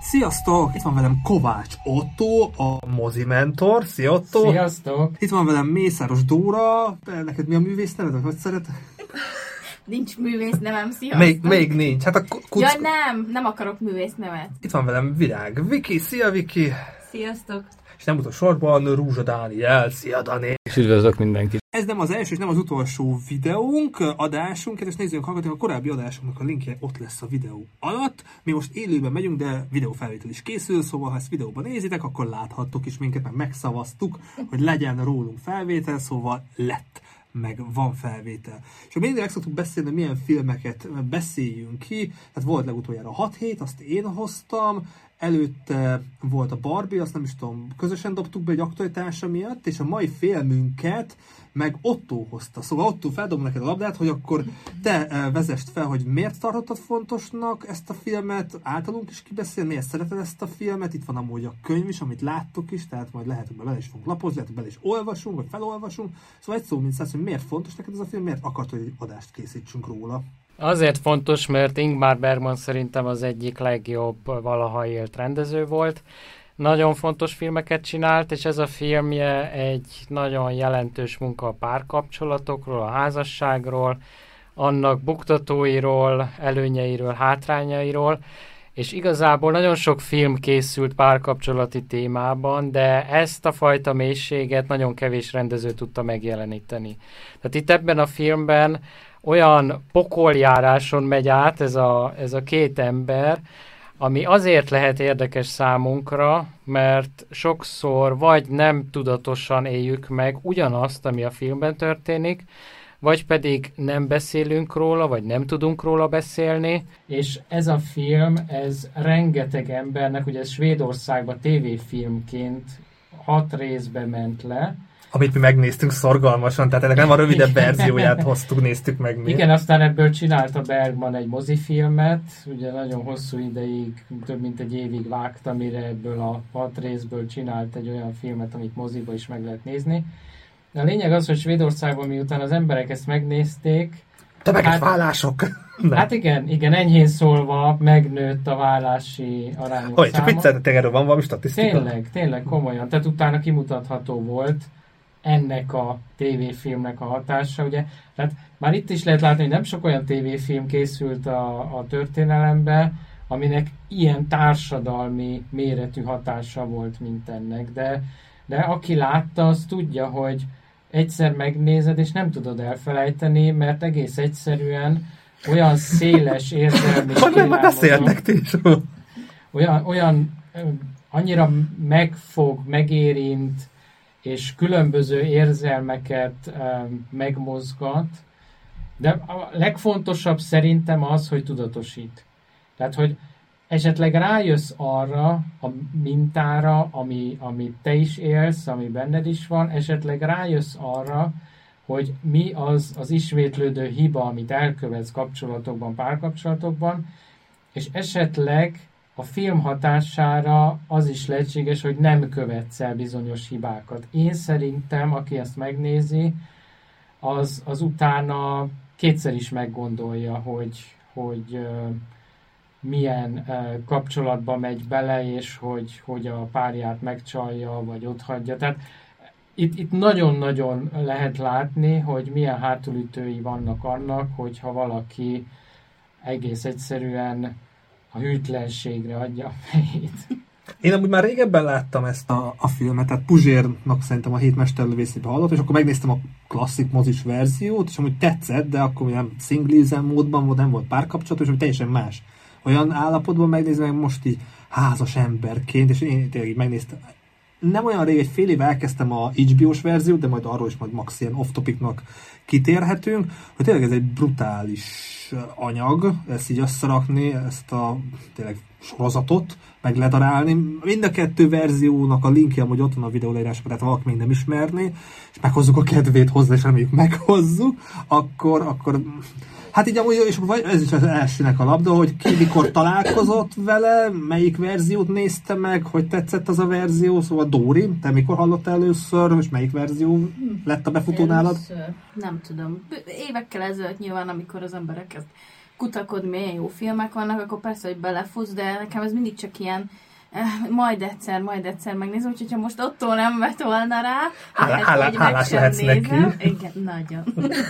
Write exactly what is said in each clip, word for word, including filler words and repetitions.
Sziasztok! Itt van velem Kovács Otto, a mozi mentor. Szia Otto! Sziasztok! Itt van velem Mészáros Dóra. Neked mi a művész neved? Hogy szeret? Nincs művész nevem, sziasztok! Még, még nincs. Hát a kuc... Ja nem, nem akarok művész nevet. Itt van velem Virág Viki. Szia Viki! Sziasztok! És nem utolsó sorban Rúzsa Dániel. Szia Dani! És üdvözlök mindenkit! Ez nem az első és nem az utolsó videónk, adásunk, és nézzünk, hallgatunk, a korábbi adásunknak a linkje ott lesz a videó alatt. Mi most élőben megyünk, de videófelvétel is készül, szóval ha ezt videóban nézitek, akkor láthattok is minket, mert megszavaztuk, hogy legyen rólunk felvétel, szóval lett, meg van felvétel. És mindig meg szoktuk beszélni, hogy milyen filmeket beszéljünk ki, tehát volt legutoljára a hat hét, azt én hoztam, előtte volt a Barbie, azt nem is tudom, közösen dobtuk be egy aktualitása miatt, és a mai filmünket meg Otto hozta. Szóval Otto, feldobom neked a labdát, hogy akkor te vezest fel, hogy miért tartottad fontosnak ezt a filmet, általunk is kibeszélni, miért szereted ezt a filmet, itt van amúgy a könyv is, amit láttok is, tehát majd lehet, hogy bele is fogunk lapozni, lehet, hogy bele is olvasunk, vagy felolvasunk. Szóval egy szó mint száz, hogy miért fontos neked ez a film, miért akart, hogy egy adást készítsünk róla. Azért fontos, mert Ingmar Bergman szerintem az egyik legjobb valaha élt rendező volt. Nagyon fontos filmeket csinált, és ez a filmje egy nagyon jelentős munka a párkapcsolatokról, a házasságról, annak buktatóiról, előnyeiről, hátrányairól, és igazából nagyon sok film készült párkapcsolati témában, de ezt a fajta mélységet nagyon kevés rendező tudta megjeleníteni. Tehát itt ebben a filmben olyan pokoljáráson megy át ez a, ez a két ember, ami azért lehet érdekes számunkra, mert sokszor vagy nem tudatosan éljük meg ugyanazt, ami a filmben történik, vagy pedig nem beszélünk róla, vagy nem tudunk róla beszélni. És ez a film, ez rengeteg embernek, ugye ez Svédországban tévéfilmként hat részbe ment le, amit mi megnéztünk szorgalmasan, tehát ennek nem a rövidebb verzióját hoztuk, néztük meg mi. Igen, aztán ebből csinálta Bergman egy mozifilmet, ugye nagyon hosszú ideig, több mint egy évig vágta, mire ebből a hat részből csinált egy olyan filmet, amit moziba is meg lehet nézni. De a lényeg az, hogy Svédországban miután az emberek ezt megnézték... Tömeges hát, vállások! Hát igen, igen, enyhén szólva megnőtt a vállási arányok Hogy, száma. csak vicceltetek, erről van valami statisztika? Tényleg, tényleg komolyan. Tehát utána kimutatható volt ennek a tévéfilmnek a hatása, ugye? Tehát már itt is lehet látni, hogy nem sok olyan tévéfilm készült a, a történelemben, aminek ilyen társadalmi méretű hatása volt, mint ennek. De, de aki látta, az tudja, hogy egyszer megnézed, és nem tudod elfelejteni, mert egész egyszerűen olyan széles érzelmi kilátású, olyan, olyan annyira megfog, megérint, és különböző érzelmeket um, megmozgat, de a legfontosabb szerintem az, hogy tudatosít. Tehát, hogy esetleg rájössz arra a mintára, ami, ami te is élsz, ami benned is van, esetleg rájössz arra, hogy mi az az ismétlődő hiba, amit elkövetsz kapcsolatokban, párkapcsolatokban, és esetleg a film hatására az is lehetséges, hogy nem követsz el bizonyos hibákat. Én szerintem, aki ezt megnézi, az, az utána kétszer is meggondolja, hogy, hogy uh, milyen uh, kapcsolatba megy bele, és hogy, hogy a párját megcsalja, vagy otthagyja. Tehát itt, itt nagyon-nagyon lehet látni, hogy milyen hátulütői vannak annak, hogyha valaki egész egyszerűen a hűtlenségre adja a fejét. Én amúgy már régebben láttam ezt a, a filmet, tehát Puzsérnak szerintem a Hét mesterlövészébe hallott, és akkor megnéztem a klasszik mozis verziót, és amúgy tetszett, de akkor nem single módban volt, nem volt párkapcsolat, és teljesen más. Olyan állapotban megnézni, meg most így házas emberként, és én tényleg így megnéztem. Nem olyan rég, egy fél éve elkezdtem a há bé ó-s verziót, de majd arról is majd max ilyen off-topicnak kitérhetünk, hogy tényleg ez egy brutális anyag, ezt így összerakni, ezt a tényleg sorozatot megledarálni. Mind a kettő verziónak a linkje amúgy ott van a videó leírásban, tehát valaki még nem ismerné, és meghozzuk a kedvét hozzá, és reméljük meghozzuk, akkor, akkor hát így amúgy, és ez is az elsőnek a labda, hogy ki mikor találkozott vele, melyik verziót nézte meg, hogy tetszett az a verzió, szóval Dóri, te mikor hallottál először, és melyik verzió lett a befutó nálad? Nem tudom. Évekkel ezelőtt nyilván, amikor az emberek ezt kutakodni, milyen jó filmek vannak, akkor persze, hogy belefutsz, de nekem ez mindig csak ilyen eh, majd egyszer, majd egyszer megnézem, úgyhogy ha most Ottó nem vett volna rá, Hálá, hálá, hálás lehetsz neki. Igen, nagyon.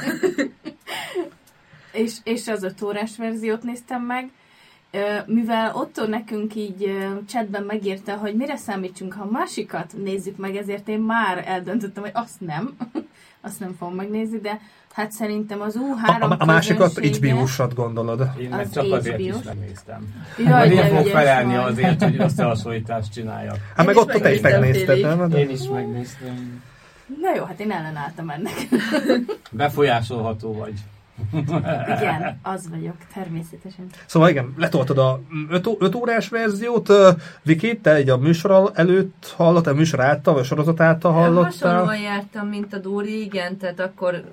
és, és az öt órás verziót néztem meg, mivel Ottó nekünk így chatben megírta, hogy mire számítsunk, ha a másikat nézzük meg, ezért én már eldöntöttem, hogy azt nem, azt nem fogom megnézni, de hát szerintem az U három A, a, a másikat há bé ó-sat gondolod. Én meg Az csak azért há bé ó-s. is megnéztem. Jaj, Én de fogok ügyes felelni vagy. azért, hogy összehasonlítást csináljak. Hát meg is ott te is megnéztem, megnézted, Féli. nem? Én is megnéztem. Na jó, hát én ellenálltam ennek. Befolyásolható vagy. Igen, az vagyok, természetesen. Szóval igen, letoltad a öt órás verziót, Viki, te egy a műsor előtt hallottál, a műsor által, vagy a sorozat által hallottál? Hasonlóan jártam, mint a Dóri, igen, tehát akkor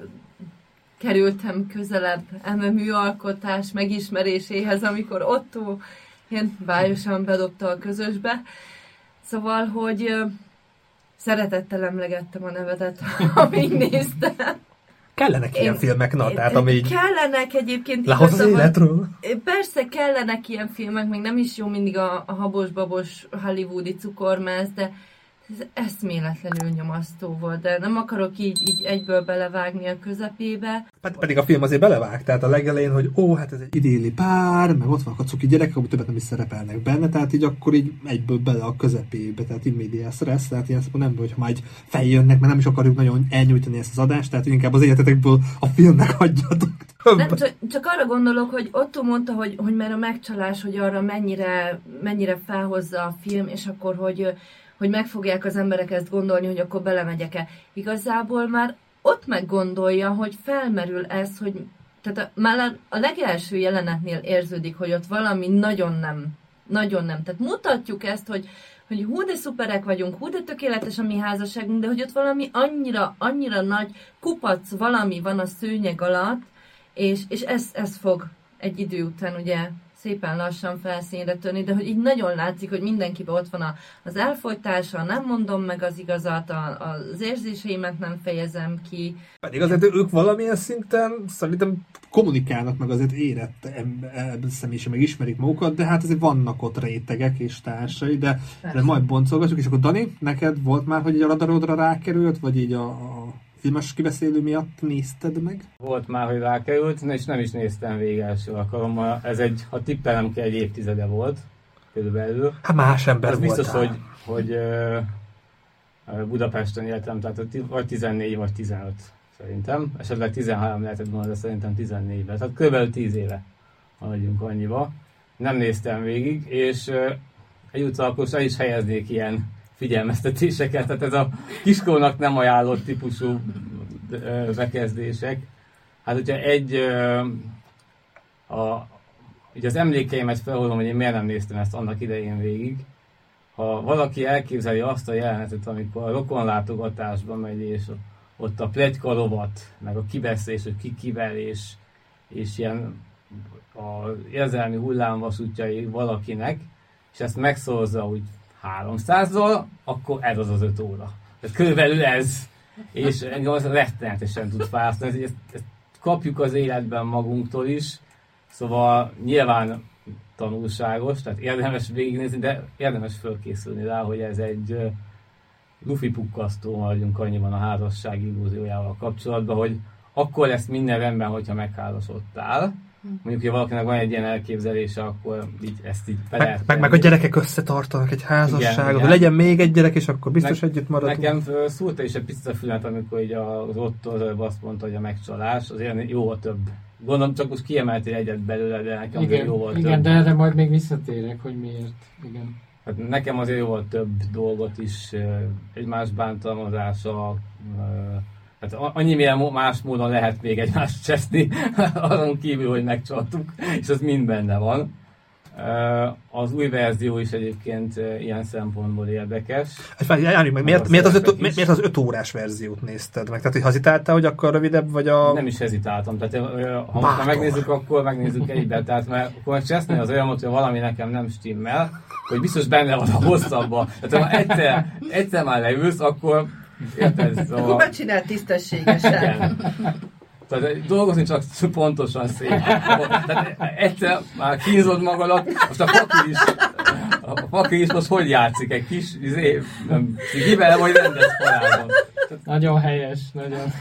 kerültem közelebb eme műalkotás megismeréséhez, amikor Ottó ilyen bájosan bedobta a közösbe. Szóval, hogy ö, szeretettel emlegettem a nevedet, amíg néztem. Kellenek ilyen Én- filmek, na, tehát amíg Kellenek egyébként lehoz az igazából- életről. Persze kellenek ilyen filmek, még nem is jó mindig a, a habos-babos hollywoodi cukormász, de ez eszméletlenül nyomasztó volt, de nem akarok így, így egyből belevágni a közepébe. Ped- Pedig a film azért belevág, tehát a legelején, hogy ó, hát ez egy idilli pár, meg ott vannak a cuki gyerekek, amúgy többet nem is szerepelnek benne, tehát így akkor így egyből bele a közepébe, tehát így média stressz, tehát ilyen szempontból nem, hogyha már így feljönnek, mert nem is akarjuk nagyon elnyújtani ezt az adást, tehát inkább az életetekből a filmnek hagyjatok Nem, többet. csak, csak arra gondolok, hogy Otto mondta, hogy, hogy már a megcsalás, hogy arra mennyire, mennyire felhozza a film, és akkor, hogy, hogy meg fogják az emberek ezt gondolni, hogy akkor belemegyek-e. Igazából már ott meggondolja, hogy felmerül ez, hogy tehát a, már a, a legelső jelenetnél érződik, hogy ott valami nagyon nem, nagyon nem. Tehát mutatjuk ezt, hogy, hogy hú de szuperek vagyunk, hú de tökéletes a mi házasságunk, de hogy ott valami annyira, annyira nagy kupac valami van a szőnyeg alatt, és, és ez, ez fog egy idő után ugye szépen lassan felszínre törni, de hogy így nagyon látszik, hogy mindenkiben ott van a, az elfolytása, nem mondom meg az igazat, a, az érzéseimet nem fejezem ki. Pedig azért ők valamilyen szinten szerintem kommunikálnak, meg azért érett személyiség, meg ismerik magukat, de hát azért vannak ott rétegek és társai, de, de majd boncolgatjuk, és akkor Dani, neked volt már, hogy így a radarodra rákerült, vagy így a, a filmes kibeszélő miatt nézted meg? Volt már, hogy rákerült, és nem is néztem végig első alkalommal. Ez egy, ha tippelem ki, egy évtizede volt, körülbelül. Hát más ember Ez voltál. biztos, hogy, hogy ö, ö, Budapesten éltem, tehát a ti- vagy tizennégy, vagy tizenöt szerintem. Esetleg tizenhárom lehetett volna, de szerintem tizennégyben. Tehát kb. tíz éve maradjunk annyiba. Nem néztem végig, és ö, egyúttal akkor el is helyeznék ilyen figyelmeztetéseket, tehát ez a kiskornak nem ajánlott típusú ö, bekezdések. Hát, hogyha egy ö, a, ugye az emlékeimet felhozom, hogy én miért nem néztem ezt annak idején végig. Ha valaki elképzeli azt a jelenetet, amikor a rokonlátogatásba megy, és ott a pletyka rovat, meg a kibeszélés, hogy ki kivel, és, és ilyen az érzelmi hullámvasútjai valakinek, és ezt megszorozza úgy háromszázzal, akkor ez az az öt óra. Tehát körülbelül ez. És engem az rettenetesen tud fárasztani. Ezt, ezt kapjuk az életben magunktól is, szóval nyilván tanulságos, tehát érdemes végignézni, de érdemes fölkészülni rá, hogy ez egy uh, lufi pukkasztó, maradjunk annyiban a házasság illúziójával kapcsolatban, hogy akkor lesz minden rendben, hogyha megházasodtál. Mondjuk, hogy valakinek van egy ilyen elképzelése, akkor így, ezt így be lehet Meg, meg, meg a gyerekek összetartanak egy házasságot, hogy legyen még egy gyerek, és akkor biztos ne, együtt maradunk. Nekem szúrta is egy picit a fület, amikor így az Otto az azt mondta, hogy a megcsalás, azért jóval több. Gondolom, csak most kiemeltél egyet belőle, de nekem Igen, jóval igen, több. de erre majd még visszatérek, hogy miért. Igen. Hát nekem azért jóval több dolgot is, egymás bántalmazása, hát annyi milyen más módon lehet még egymást cseszni, azon kívül, hogy megcsaltuk, és az mind benne van. Az új verzió is egyébként ilyen szempontból érdekes. Járjunk meg, miért, miért, az öt, miért az öt órás verziót nézted meg? Tehát, hogy hezitáltál, hogy akkor rövidebb, vagy a... Nem is hezitáltam, tehát ha most megnézzük, akkor megnézzük egyben, tehát mert akkor meg cseszni az olyan, hogy valami nekem nem stimmel, hogy biztos benne van a hosszabban. Tehát ha egyszer, egyszer már leülsz, akkor érted, szóval... Akkor megcsináld tisztességesen. Igen. Tehát dolgozni csak pontosan szép. Tehát egyszer már kínzod magadat, most a Paki is, a Paki is most hogy játszik? Egy kis, izé, nem, kivele vagy rendes parádon. Nagyon helyes, nagyon.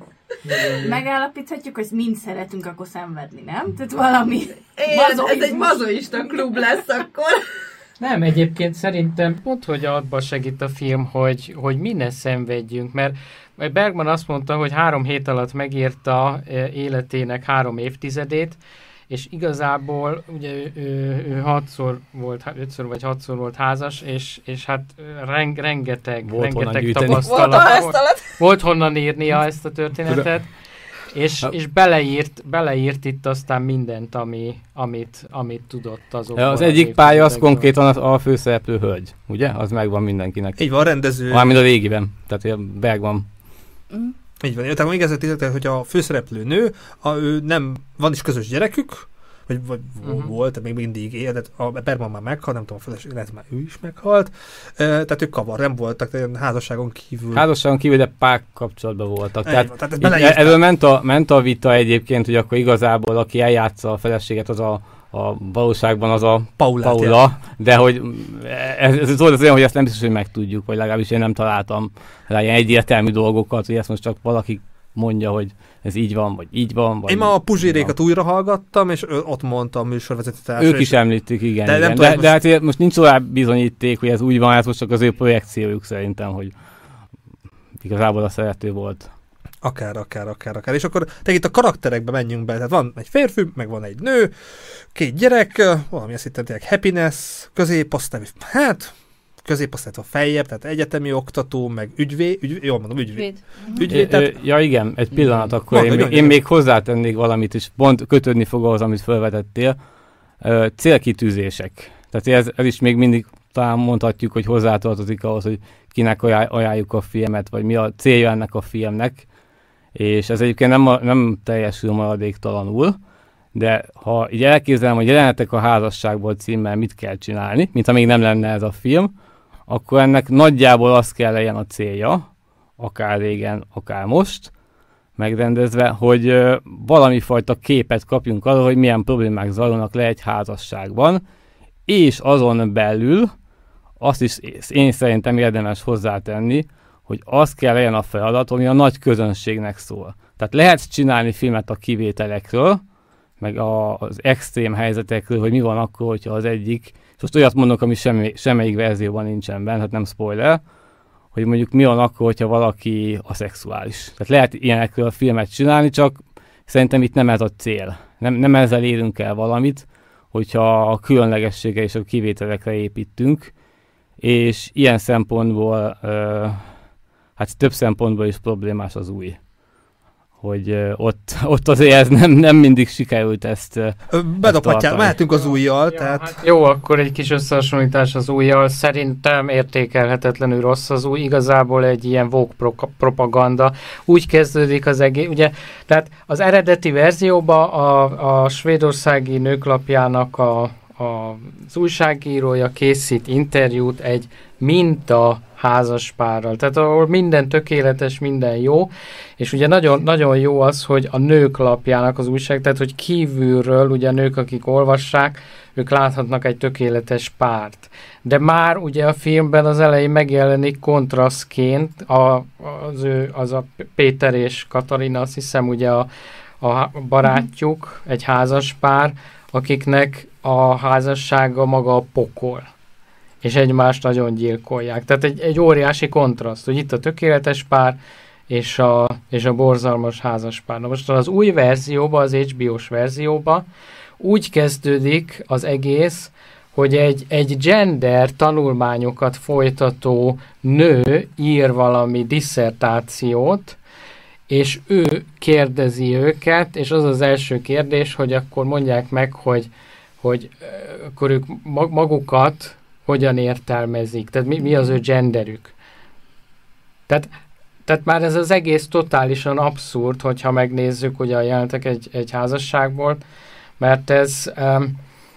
Megállapíthatjuk, hogy mind szeretünk akkor szenvedni, nem? Tehát valami Én, ez egy mazoista klub lesz akkor. Nem, egyébként szerintem pont, hogy abban segít a film, hogy, hogy mi ne szenvedjünk, mert Bergman azt mondta, hogy három hét alatt megírta életének három évtizedét, és igazából ugye ő, ő, ő hatszor volt, ötször vagy hatszor volt házas, és, és hát reng, rengeteg, volt rengeteg tapasztalat volt, volt honnan írnia ezt a történetet, és, és beleírt, beleírt itt aztán mindent, ami, amit, amit tudott azokból. Az egyik pálya az konkrétan a, a főszereplő hölgy, ugye? Az megvan mindenkinek. Így van, a rendező. Mármint a régiben, tehát a Bergman. Mm. Így van, tehát még ezért, hogy a főszereplő nő, a, ő nem, van is közös gyerekük, vagy, vagy uh-huh. volt, még mindig él, de a Bergman már meghalt, nem tudom, a feleség, lehet már ő is meghalt, e, tehát ők kavar, nem voltak, tehát házasságon kívül. Házasságon kívül, de pár kapcsolatban voltak. Egy, tehát, tehát így, erről ment a, ment a vita egyébként, hogy akkor igazából aki eljátsza a feleséget, az a a valóságban az a Paulát, Paula, jel. De hogy ez, ez az olyan, hogy ezt nem biztos, hogy megtudjuk, vagy legalábbis én nem találtam rá ilyen egyértelmű dolgokat, hogy ezt most csak valaki mondja, hogy ez így van, vagy így van. Vagy én ma a Puzsérékat újra hallgattam, és ott mondta a műsorvezetőtársra. Ők is említik, igen. De, igen. de, most... de hát most nincs olyan bizonyíték, hogy ez úgy van, ez most csak az ő projekciójuk szerintem, hogy igazából a szerető volt. Akár, akár, akár, akár. És akkor te itt a karakterekbe menjünk be. Tehát van egy férfi, meg van egy nő, két gyerek, valami azt hittem tényleg happiness, középosztály, hát középosztály a feljebb, tehát egyetemi oktató, meg ügyvéd, ügyvéd jól mondom, ügyvéd. ügyvéd tehát... Ja igen, egy pillanat, akkor Mond, én, még, én még hozzátennék valamit, és pont kötődni fog ahhoz, amit felvetettél. Célkitűzések. Tehát ez, ez is még mindig talán mondhatjuk, hogy hozzátartozik ahhoz, hogy kinek ajánljuk a filmet, vagy mi a célja ennek a filmnek. És ez egyébként nem, nem teljesül maradéktalanul, de ha így elképzelem, hogy jelenetek a házasságból címmel mit kell csinálni, mint ha még nem lenne ez a film, akkor ennek nagyjából az kell legyen a célja, akár régen, akár most, megrendezve, hogy ö, valami fajta képet kapjunk arról, hogy milyen problémák zajlanak le egy házasságban, és azon belül azt is én szerintem érdemes hozzátenni, hogy az kell legyen a feladat, ami a nagy közönségnek szól. Tehát lehet csinálni filmet a kivételekről, meg a, az extrém helyzetekről, hogy mi van akkor, hogyha az egyik, és most olyat mondok, ami semmi, semmelyik verzióban nincsen benne, hát nem spoiler, hogy mondjuk mi van akkor, hogyha valaki aszexuális. Tehát lehet ilyenekről filmet csinálni, csak szerintem itt nem ez a cél. Nem, nem ezzel érünk el valamit, hogyha a különlegessége és a kivételekre építünk, és ilyen szempontból ö, hát több szempontból is problémás az új. Hogy uh, ott, ott azért ez nem, nem mindig sikerült ezt uh, bedobhatják, mehetünk az újjal. Ja, tehát... hát jó, akkor egy kis összehasonlítás az újjal. Szerintem értékelhetetlenül rossz az új. Igazából egy ilyen woke pro- propaganda. Úgy kezdődik az egész, ugye, tehát az eredeti verzióban a, a svédországi nőklapjának a, a, az újságírója készít interjút egy minta házaspárral. Tehát ahol minden tökéletes, minden jó, és ugye nagyon, nagyon jó az, hogy a nők lapjának az újság, tehát hogy kívülről ugye a nők, akik olvassák, ők láthatnak egy tökéletes párt. De már ugye a filmben az elején megjelenik kontrasztként a, az, ő, az a Péter és Katarina, azt hiszem ugye a, a barátjuk, egy házaspár, akiknek a házassága maga a pokol. És egymást nagyon gyilkolják. Tehát egy, egy óriási kontraszt, hogy itt a tökéletes pár, és a, és a borzalmas házaspár. Na most az új verzióban, az há bé ó-s verzióban úgy kezdődik az egész, hogy egy, egy gender tanulmányokat folytató nő ír valami disszertációt, és ő kérdezi őket, és az az első kérdés, hogy akkor mondják meg, hogy, hogy akkor ők magukat hogyan értelmezik, tehát mi, mi az ő genderük. Tehát, tehát már ez az egész totálisan abszurd, hogyha megnézzük ugye a jelentek egy, egy házasságból, mert ez, um,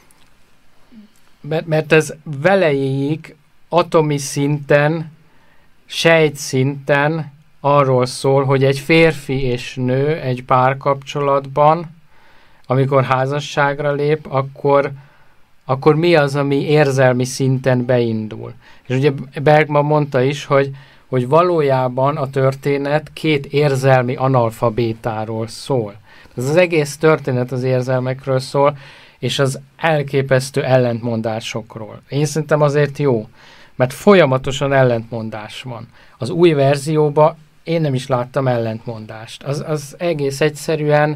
mert, mert ez velejéig atomi szinten, sejt szinten arról szól, hogy egy férfi és nő egy párkapcsolatban, amikor házasságra lép, akkor, akkor mi az, ami érzelmi szinten beindul. És ugye Bergman mondta is, hogy, hogy valójában a történet két érzelmi analfabétáról szól. Ez az egész történet az érzelmekről szól, és az elképesztő ellentmondásokról. Én szerintem azért jó, mert folyamatosan ellentmondás van. Az új verzióban én nem is láttam ellentmondást. Az, az egész egyszerűen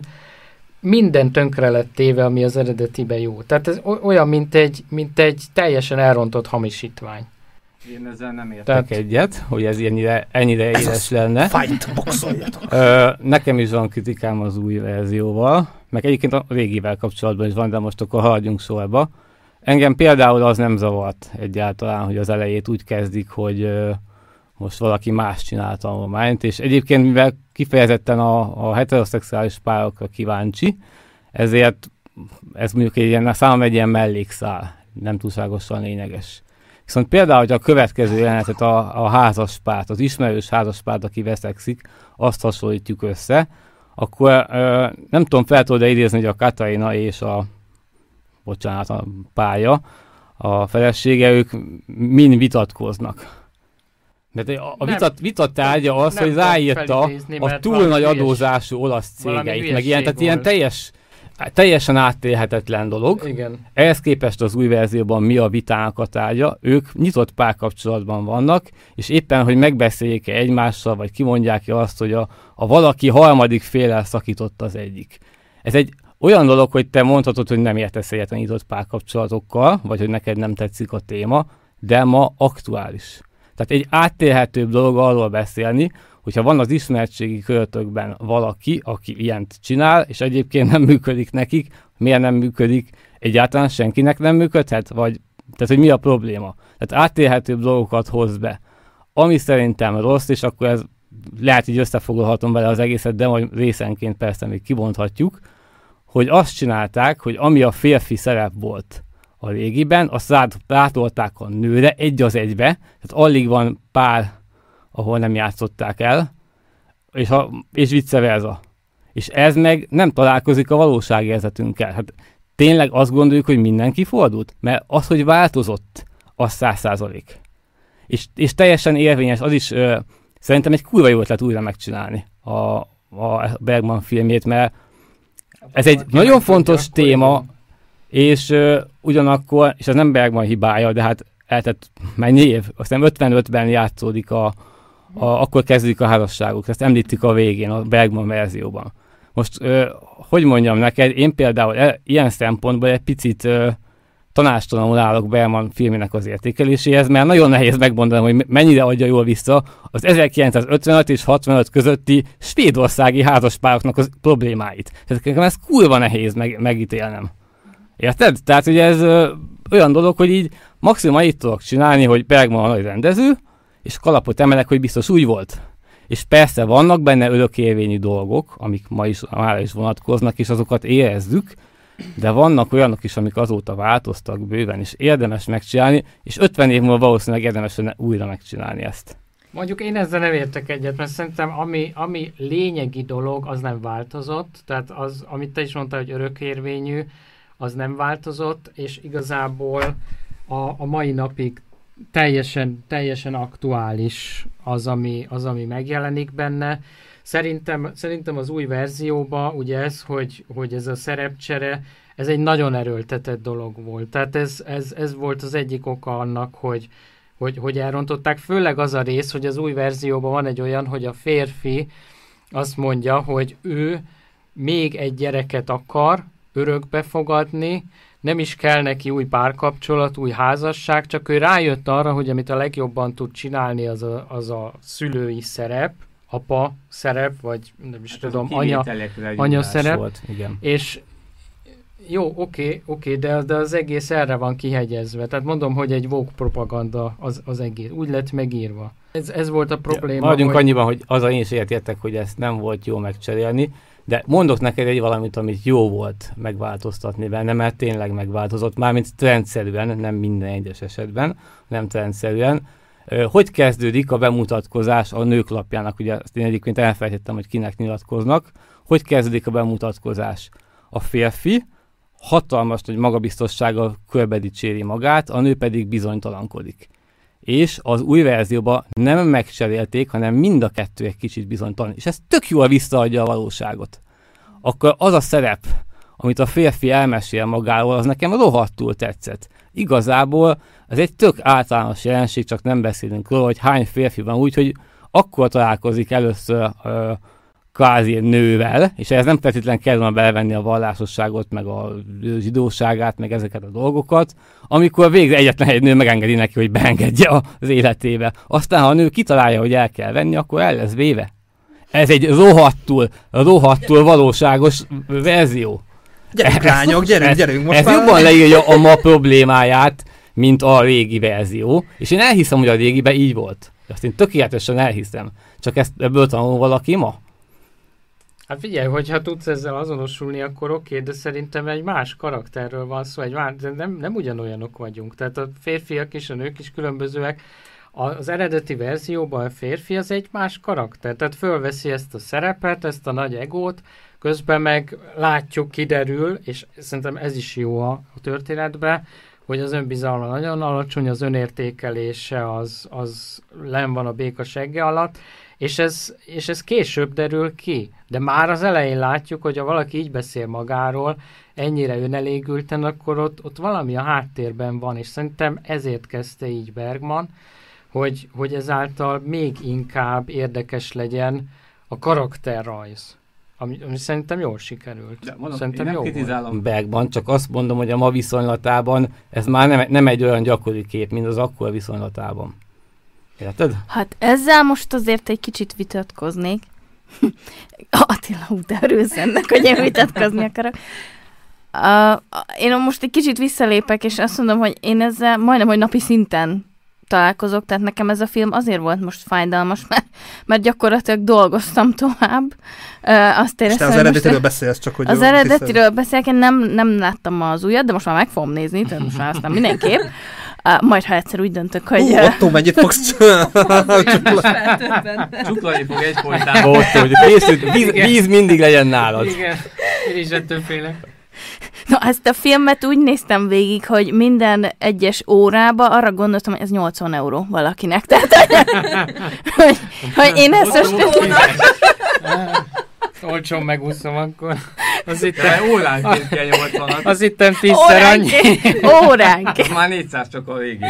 minden tönkre lett téve, ami az eredetiben jó. Tehát ez olyan, mint egy, mint egy teljesen elrontott hamisítvány. Én ezzel nem értek Tehát egyet, hogy ez ennyire, ennyire éles lenne. Fight, boxoljatok! Ö, nekem is van kritikám az új verzióval, meg egyébként a régivel kapcsolatban is van, de most akkor haladjunk sorba. Engem például az nem zavart egyáltalán, hogy az elejét úgy kezdik, hogy ö, most valaki más csinál a tanulmányt, és egyébként mivel kifejezetten a, a heteroszexuális párokra kíváncsi, ezért ez mondjuk egy ilyen, számomra egy ilyen mellékszál, nem túlságosan lényeges. Viszont például, hogy a következő jelenetet a, a házaspárt, az ismerős házaspárt, aki veszekszik, azt hasonlítjuk össze, akkor ö, nem tudom, fel tudod-e idézni, hogy a Katarina és a, bocsánat, a párja, a felesége, ők mind vitatkoznak. Mert a, a vitat, vitat tárgya az, hogy ráírta a túl nagy adózású olasz cégeit, meg ilyen, tehát ilyen teljes, teljesen áttérhetetlen dolog. Igen. Ehhez képest az új verzióban mi a vitának a tárgya, ők nyitott párkapcsolatban vannak, és éppen, hogy megbeszéljék-e egymással, vagy kimondják-e azt, hogy a, a valaki harmadik féllel szakított az egyik. Ez egy olyan dolog, hogy te mondhatod, hogy nem értesz egyet a nyitott párkapcsolatokkal, vagy hogy neked nem tetszik a téma, de ma aktuális. Tehát egy áttérhetőbb dolog arról beszélni, hogyha van az ismertségi körötökben valaki, aki ilyent csinál, és egyébként nem működik nekik, miért nem működik, egyáltalán senkinek nem működhet, vagy tehát, hogy mi a probléma. Tehát áttérhetőbb dolgokat hoz be. Ami szerintem rossz, és akkor ez lehet, hogy összefoglalhatom vele az egészet, de majd részenként persze még kibonthatjuk, hogy azt csinálták, hogy ami a férfi szerep volt a régiben, azt rátolták a nőre egy az egybe, tehát alig van pár, ahol nem játszották el, és, ha, és vice versa. És ez meg nem találkozik a valóságérzetünkkel. Hát tényleg azt gondoljuk, hogy mindenki fordult? Mert az, hogy változott, az száz százalék. És, és teljesen érvényes, az is ö, szerintem egy kurva jó ötlet újra megcsinálni a, a Bergman filmjét, mert ez egy nagyon fontos téma, és uh, ugyanakkor, és ez nem Bergman hibája, de hát eltett mennyi év? Aztán ötvenötben játszódik a, a akkor kezdődik a házasságuk, ezt említik a végén, a Bergman verzióban. Most, uh, hogy mondjam neked, én például e, ilyen szempontból egy picit uh, tanástalanul állok Bergman filmének az értékeléséhez, mert nagyon nehéz megmondani, hogy mennyire adja jól vissza az ezerkilencszázötvenöt és hatvanöt közötti svédországi házaspároknak az problémáit. Tehát nekem ez kurva nehéz meg, megítélnem. Érted? Tehát ugye ez ö, olyan dolog, hogy így maximum itt tudok csinálni, hogy Bergman a nagy rendező, és kalapot emelek, hogy biztos úgy volt. És persze vannak benne örökérvényű dolgok, amik ma is, mára is vonatkoznak, és azokat érezzük, de vannak olyanok is, amik azóta változtak bőven, és érdemes megcsinálni, és ötven év múlva valószínűleg érdemes újra megcsinálni ezt. Mondjuk én ezzel nem értek egyet, mert szerintem ami, ami lényegi dolog, az nem változott, tehát az, amit te is mondtál, hogy örökérvényű, az nem változott, és igazából a, a mai napig teljesen, teljesen aktuális az ami, az, ami megjelenik benne. Szerintem, szerintem az új verzióban ugye ez, hogy, hogy ez a szerepcsere, ez egy nagyon erőltetett dolog volt. Tehát ez, ez, ez volt az egyik oka annak, hogy, hogy, hogy elrontották. Főleg az a rész, hogy az új verzióban van egy olyan, hogy a férfi azt mondja, hogy ő még egy gyereket akar örökbe fogadni, nem is kell neki új párkapcsolat, új házasság, csak ő rájött arra, hogy amit a legjobban tud csinálni, az a, az a szülői szerep, apa szerep, vagy nem is hát tudom, anya, anya szerep. Volt, igen. És jó, oké, okay, okay, de, de az egész erre van kihegyezve. Tehát mondom, hogy egy woke propaganda az, az egész. Úgy lett megírva. Ez, ez volt a probléma. Ja, maradjunk hogy... annyiban, hogy az a én is értettek, hogy ezt nem volt jó megcserélni, de mondok neked egy valamit, amit jó volt megváltoztatni benne, mert tényleg megváltozott, mármint trendszerűen, nem minden egyes esetben, nem trendszerűen. Hogy kezdődik a bemutatkozás a Nők lapjának? Ugye azt én egyébként elfelejtettem, hogy kinek nyilatkoznak. Hogy kezdődik a bemutatkozás? A férfi hatalmas nagy magabiztossággal körbedicséri magát, a nő pedig bizonytalankodik. És az új verzióban nem megcserélték, hanem mind a kettő egy kicsit bizonytalan. És ez tök jól visszaadja a valóságot. Akkor az a szerep, amit a férfi elmesél magáról, az nekem rohadtul tetszett. Igazából ez egy tök általános jelenség, csak nem beszélünk róla, hogy hány férfi van úgy, hogy akkor találkozik először ö, kvázi nővel, és ehhez nem feltétlenül kellene belevenni a vallásosságot, meg a zsidóságát, meg ezeket a dolgokat, amikor végre egyetlen egy nő megengedi neki, hogy beengedje az életébe. Aztán, ha a nő kitalálja, hogy el kell venni, akkor el lesz véve. Ez egy rohadtul, rohadtul valóságos verzió. Gyerünk, lányok, gyerünk, gyerünk. Most ez már... jobban leírja a ma problémáját, mint a régi verzió, és én elhiszem, hogy a régiben így volt. Azt én tökéletesen elhiszem. Csak ezt ebből tanul valaki ma? Hát figyelj, hogyha tudsz ezzel azonosulni, akkor oké, de szerintem egy más karakterről van szó, egy más, de nem, nem ugyanolyanok vagyunk. Tehát a férfiak és a nők is különbözőek. Az eredeti verzióban a férfi az egy más karakter, tehát fölveszi ezt a szerepet, ezt a nagy egót, közben meg látjuk, kiderül, és szerintem ez is jó a, a történetben, hogy az önbizalma nagyon alacsony, az önértékelése az, az len van a béka segge alatt, és ez, és ez később derül ki. De már az elején látjuk, hogy ha valaki így beszél magáról, ennyire önelégülten, akkor ott, ott valami a háttérben van, és szerintem ezért kezdte így Bergman, hogy, hogy ezáltal még inkább érdekes legyen a karakterrajz. Ami, ami szerintem jól sikerült. De mondom, szerintem én nem jó kritizálom Bergman, csak azt mondom, hogy a ma viszonylatában ez már nem, nem egy olyan gyakori kép, mint az akkor viszonylatában. Érted? Hát ezzel most azért egy kicsit vitatkoznék. Attila, hú, de örülsz ennek, hogy én vitatkozni akarok. Uh, én most egy kicsit visszalépek, és azt mondom, hogy én ezzel majdnem, hogy napi szinten találkozok, tehát nekem ez a film azért volt most fájdalmas, mert, mert gyakorlatilag dolgoztam tovább. Uh, azt és te az eredetiről beszélsz, csak hogy... Az eredetiről beszélek, én nem, nem láttam az újat, de most már meg fogom nézni, tehát most már aztán mindenképp. Uh, majd, ha egyszer úgy döntök, hogy... Uh, Otto, mennyit fogsz csuklani fog egyfolytában. Otto, hogy készült, víz, víz mindig legyen nálad. Igen, én is ettől félek. Na, ezt a filmet úgy néztem végig, hogy minden egyes órába arra gondoltam, hogy ez nyolcvan euró valakinek. Tehát, hogy, hogy én ezt most... Olcsón megúszom akkor. Az itt óránként kell nyolcvanat. Az itt tízszer annyi. Óránként. Már négyszáz csak a végéről.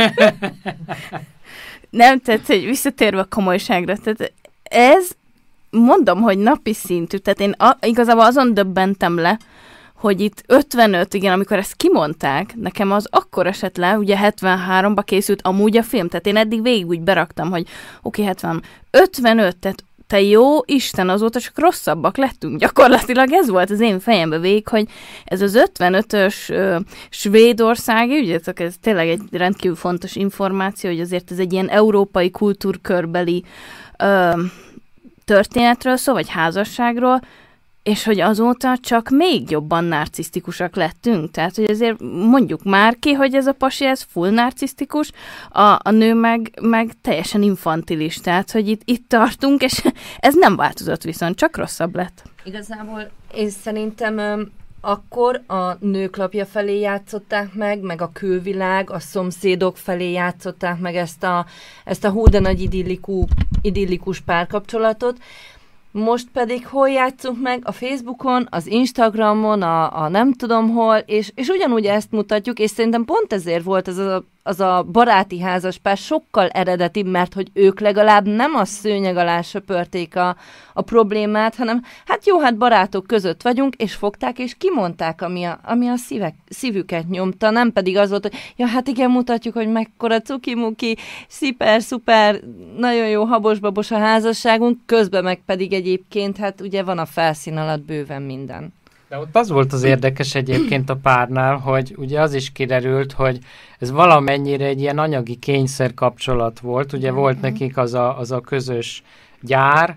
Nem, tehát, hogy visszatérve a komolyságra, tehát ez, mondom, hogy napi szintű, tehát én a, igazából azon döbbentem le, hogy itt ötvenöt, igen, amikor ezt kimondták, nekem az akkor esett le, ugye hetvenháromba készült amúgy a film, tehát én eddig végig úgy beraktam, hogy oké, okay, hetven, ötvenöt, tehát te jó Isten, azóta csak rosszabbak lettünk. Gyakorlatilag ez volt az én fejembe végig, hogy ez az ötvenötös ö, svédországi, ugye ez tényleg egy rendkívül fontos információ, hogy azért ez egy ilyen európai kultúrkörbeli ö, történetről szól, vagy házasságról, és hogy azóta csak még jobban narcisztikusak lettünk. Tehát, hogy azért mondjuk már ki, hogy ez a pasi, ez full narcisztikus, a, a nő meg, meg teljesen infantilis. Tehát, hogy itt, itt tartunk, és ez nem változott viszont, csak rosszabb lett. Igazából én szerintem öm, akkor a Nők lapja felé játszották meg, meg a külvilág, a szomszédok felé játszották meg ezt a, ezt a hú de nagy idillikú, idillikus párkapcsolatot. Most pedig hol játszunk meg? A Facebookon, az Instagramon, a, a nem tudom hol, és, és ugyanúgy ezt mutatjuk, és szerintem pont ezért volt az a, az a baráti házaspár sokkal eredetibb, mert hogy ők legalább nem a szőnyeg alá söpörték a, a problémát, hanem hát jó, hát barátok között vagyunk, és fogták, és kimondták, ami a, ami a szívek, szívüket nyomta, nem pedig az volt, hogy ja, hát igen, mutatjuk, hogy mekkora cukimuki, szuper, szuper, nagyon jó habos-babos a házasságunk, közben meg pedig egyébként, hát ugye van a felszín alatt bőven minden. De ott az volt az érdekes egyébként a párnál, hogy ugye az is kiderült, hogy ez valamennyire egy ilyen anyagi kényszer kapcsolat volt. Ugye volt nekik az a, az a közös gyár,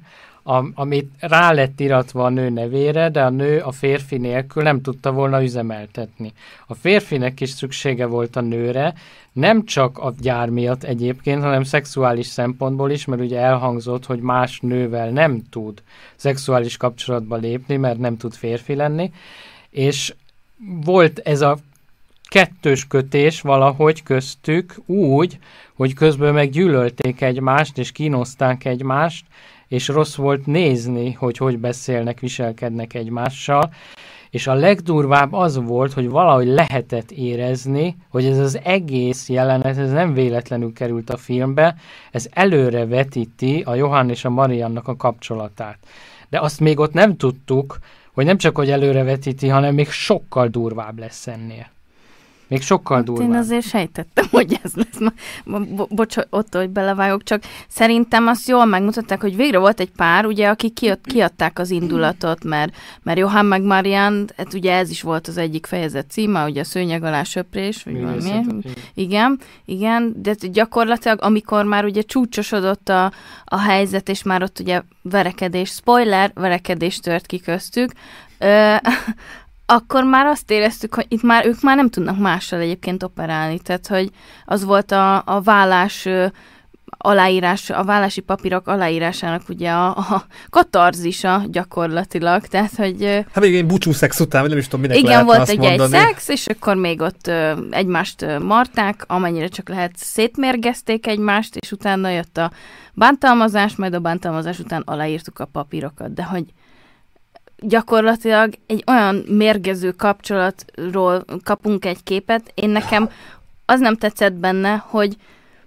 a, amit rá lett iratva a nő nevére, de a nő a férfi nélkül nem tudta volna üzemeltetni. A férfinek is szüksége volt a nőre, nem csak a gyár miatt egyébként, hanem szexuális szempontból is, mert ugye elhangzott, hogy más nővel nem tud szexuális kapcsolatba lépni, mert nem tud férfi lenni, és volt ez a kettős kötés valahogy köztük úgy, hogy közben meg gyűlölték egymást, és kínozták egymást, és rossz volt nézni, hogy hogy beszélnek, viselkednek egymással, és a legdurvább az volt, hogy valahogy lehetett érezni, hogy ez az egész jelenet, ez nem véletlenül került a filmbe, ez előre vetíti a Johann és a Mariannak a kapcsolatát. De azt még ott nem tudtuk, hogy nem csak, hogy előre vetíti, hanem még sokkal durvább lesz ennél. Még sokkal durvább. Én azért sejtettem, hogy ez lesz. Bo- bocs, ott, hogy belevágok, csak szerintem azt jól megmutatták, hogy végre volt egy pár, ugye, akik kiad, kiadták az indulatot, mert, mert Johann meg Marianne, hát ugye ez is volt az egyik fejezet címe, ugye a szőnyeg alá söprés, vagy valami. Igen, igen, de gyakorlatilag, amikor már ugye csúcsosodott a, a helyzet, és már ott ugye verekedés, spoiler, verekedés tört ki köztük, ö, akkor már azt éreztük, hogy itt már ők már nem tudnak mással egyébként operálni. Tehát, hogy az volt a, a vállás aláírás, a vállási papírok aláírásának ugye a, a katarzisa gyakorlatilag. Tehát, hogy... Hát még egy búcsú szex után, vagy nem is tudom, minek igen, lehetne volt azt egy, mondani. egy szex, és akkor még ott ö, egymást ö, marták, amennyire csak lehet szétmérgezték egymást, és utána jött a bántalmazás, majd a bántalmazás után aláírtuk a papírokat. De hogy gyakorlatilag egy olyan mérgező kapcsolatról kapunk egy képet. Én nekem az nem tetszett benne, hogy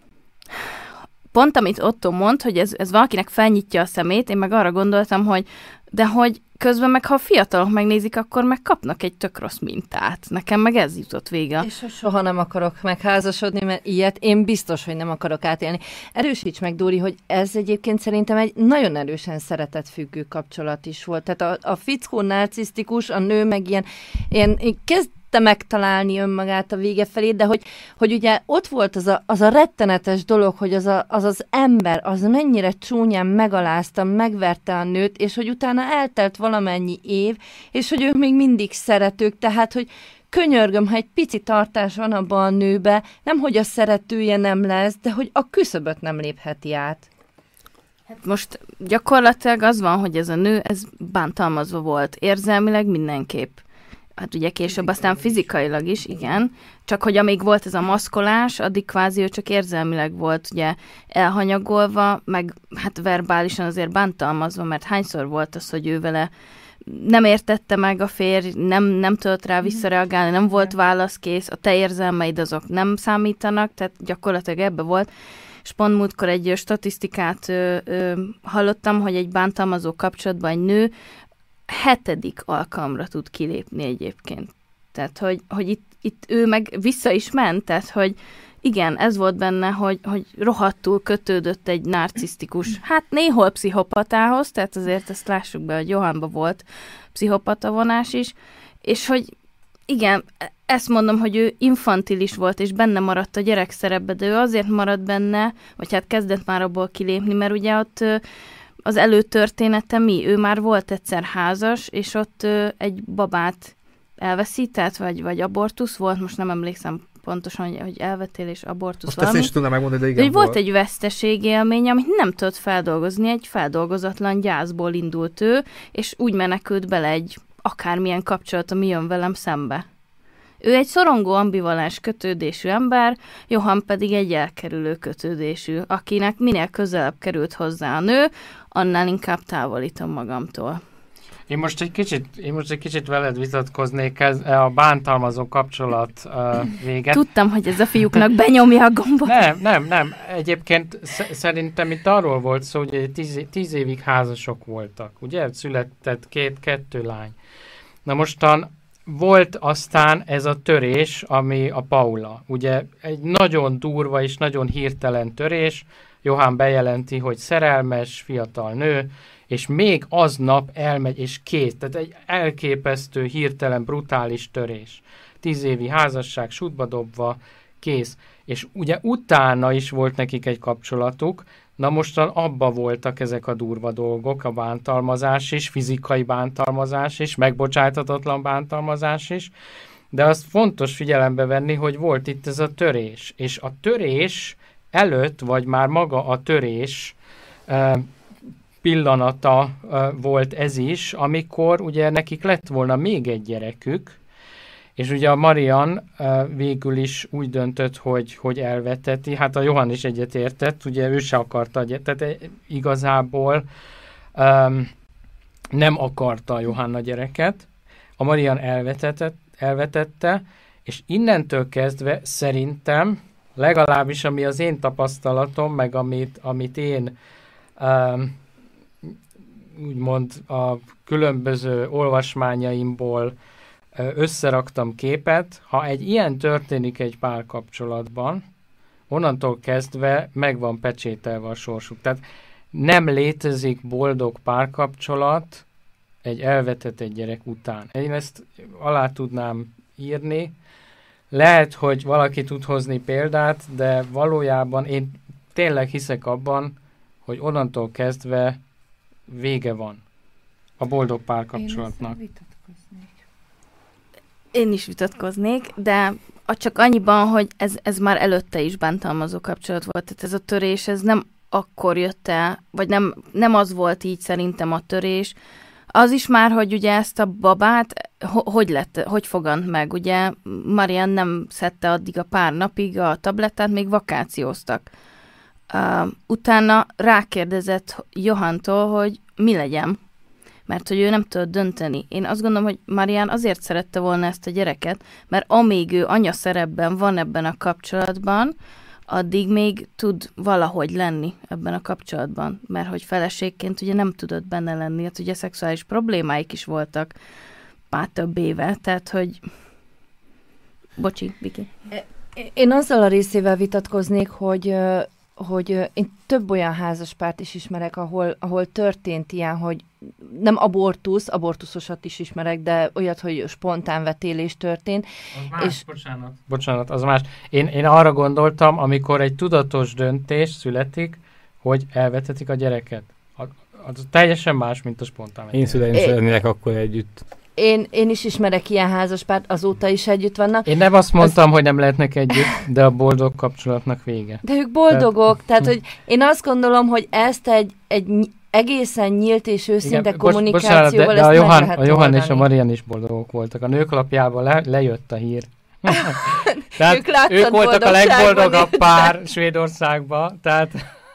pont amit Otto mond, hogy ez, ez valakinek felnyitja a szemét, én meg arra gondoltam, hogy de hogy közben meg, ha a fiatalok megnézik, akkor meg kapnak egy tök rossz mintát. Nekem meg ez jutott vége. És soha nem akarok megházasodni, mert ilyet én biztos, hogy nem akarok átélni. Erősíts meg, Dóri, hogy ez egyébként szerintem egy nagyon erősen szeretetfüggő kapcsolat is volt. Tehát a, a fickó narcisztikus, a nő meg ilyen, ilyen kezd megtalálni önmagát a vége felé, de hogy, hogy ugye ott volt az a, az a rettenetes dolog, hogy az, a, az az ember, az mennyire csúnyán megalázta, megverte a nőt, és hogy utána eltelt valamennyi év, és hogy ők még mindig szeretők, tehát, hogy könyörgöm, ha egy pici tartás van abban a nőbe, nem, hogy a szeretője nem lesz, de hogy a küszöböt nem lépheti át. Hát most gyakorlatilag az van, hogy ez a nő, ez bántalmazva volt, érzelmileg mindenképp. Hát ugye később aztán fizikailag is, igen, csak hogy amíg volt ez a maszkolás, addig kvázi ő csak érzelmileg volt ugye elhanyagolva, meg hát verbálisan azért bántalmazva, mert hányszor volt az, hogy ő vele nem értette meg a férj, nem, nem tudott rá visszareagálni, nem volt válaszkész, a te érzelmeid azok nem számítanak, tehát gyakorlatilag ebbe volt. És pont múltkor egy statisztikát ö, ö, hallottam, hogy egy bántalmazó kapcsolatban egy nő hetedik alkalomra tud kilépni egyébként. Tehát, hogy, hogy itt, itt ő meg vissza is ment, tehát, hogy igen, ez volt benne, hogy, hogy rohadtul kötődött egy narcisztikus, hát néhol pszichopatához, tehát azért ezt lássuk be, hogy Johannba volt pszichopata vonás is, és hogy igen, ezt mondom, hogy ő infantilis volt, és benne maradt a gyerek szerepbe, de ő azért maradt benne, vagy hát kezdett már abból kilépni, mert ugye ott az előtörténete mi? Ő már volt egyszer házas, és ott ö, egy babát elveszített, vagy, vagy abortusz volt, most nem emlékszem pontosan, hogy, hogy elvetél és abortusz most valami. Most ezt is tudnám megmondani, de igen de volt. Volt egy veszteségélmény, amit nem tudott feldolgozni, egy feldolgozatlan gyászból indult ő, és úgy menekült bele egy akármilyen kapcsolat, ami jön velem szembe. Ő egy szorongó, ambivalens kötődésű ember, Johann pedig egy elkerülő kötődésű, akinek minél közelebb került hozzá a nő, annál inkább távolítom magamtól. Én most egy kicsit, én most egy kicsit veled vitatkoznék ez a bántalmazó kapcsolat uh, véget. Tudtam, hogy ez a fiúknak benyomja a gombot. Nem, nem, nem. Egyébként sz- szerintem itt arról volt szó, hogy tíz, tíz évig házasok voltak, ugye? Született két, kettő lány. Na mostan volt aztán ez a törés, ami a Paula. Ugye egy nagyon durva és nagyon hirtelen törés. Johann bejelenti, hogy szerelmes, fiatal nő, és még aznap elmegy, és kész. Tehát egy elképesztő, hirtelen, brutális törés. Tíz évi házasság, sútba dobva, kész. És ugye utána is volt nekik egy kapcsolatuk, Na mostan abba voltak ezek a durva dolgok, a bántalmazás is, fizikai bántalmazás is, megbocsájtatatlan bántalmazás is, de azt fontos figyelembe venni, hogy volt itt ez a törés, és a törés előtt, vagy már maga a törés uh, pillanata uh, volt ez is, amikor ugye nekik lett volna még egy gyerekük, és ugye a Marian uh, végül is úgy döntött, hogy, hogy elveteti, hát a Johann is egyetértett, ugye ő se akarta, tehát igazából um, nem akarta a Johanna gyereket, a Marian elvetetett, elvetette, és innentől kezdve szerintem, legalábbis ami az én tapasztalatom, meg amit, amit én um, úgymond a különböző olvasmányaimból összeraktam képet, ha egy ilyen történik egy párkapcsolatban, onnantól kezdve meg van pecsételve a sorsuk. Tehát nem létezik boldog párkapcsolat egy elvetett gyerek után. Én ezt alá tudnám írni. Lehet, hogy valaki tud hozni példát, de valójában én tényleg hiszek abban, hogy onnantól kezdve vége van a boldog párkapcsolatnak. Én is vitatkoznék, de csak annyiban, hogy ez, ez már előtte is bántalmazó kapcsolat volt. Tehát ez a törés, ez nem akkor jött el, vagy nem, nem az volt így szerintem a törés. Az is már, hogy ugye ezt a babát, hogy lett, hogy fogant meg. Ugye Marian nem szedte addig a pár napig a tablettát, még vakációztak. Uh, utána rákérdezett Johantól, hogy mi legyen, mert hogy ő nem tudott dönteni. Én azt gondolom, hogy Marian azért szerette volna ezt a gyereket, mert amíg ő anya szerepben van ebben a kapcsolatban, addig még tud valahogy lenni ebben a kapcsolatban, mert hogy feleségként ugye nem tudott benne lenni, hát ugye szexuális problémáik is voltak már több éve, tehát hogy... Bocsi, Viki. Én azzal a részével vitatkoznék, hogy... hogy én több olyan házaspárt is ismerek, ahol, ahol történt ilyen, hogy nem abortusz, abortuszosat is ismerek, de olyat, hogy spontán vetélés történt. Az más, és... bocsánat. Bocsánat, az más. Én, én arra gondoltam, amikor egy tudatos döntés születik, hogy elvetetik a gyereket. Az teljesen más, mint a spontán vetélés. Én szüleim szeretnének akkor együtt. Én, én is ismerek ilyen házaspárt, azóta is együtt vannak. Én nem azt mondtam, az... hogy nem lehetnek együtt, de a boldog kapcsolatnak vége. De ők boldogok, tehát, hogy én azt gondolom, hogy ezt egy, egy egészen nyílt és őszinte igen, kommunikációval bocsánat, de, de a Johann, a Johann és a Marian is boldogok voltak. A nők lapjában le, lejött a hír. Tehát ők, ők voltak a legboldogabb pár Svédországban, tehát...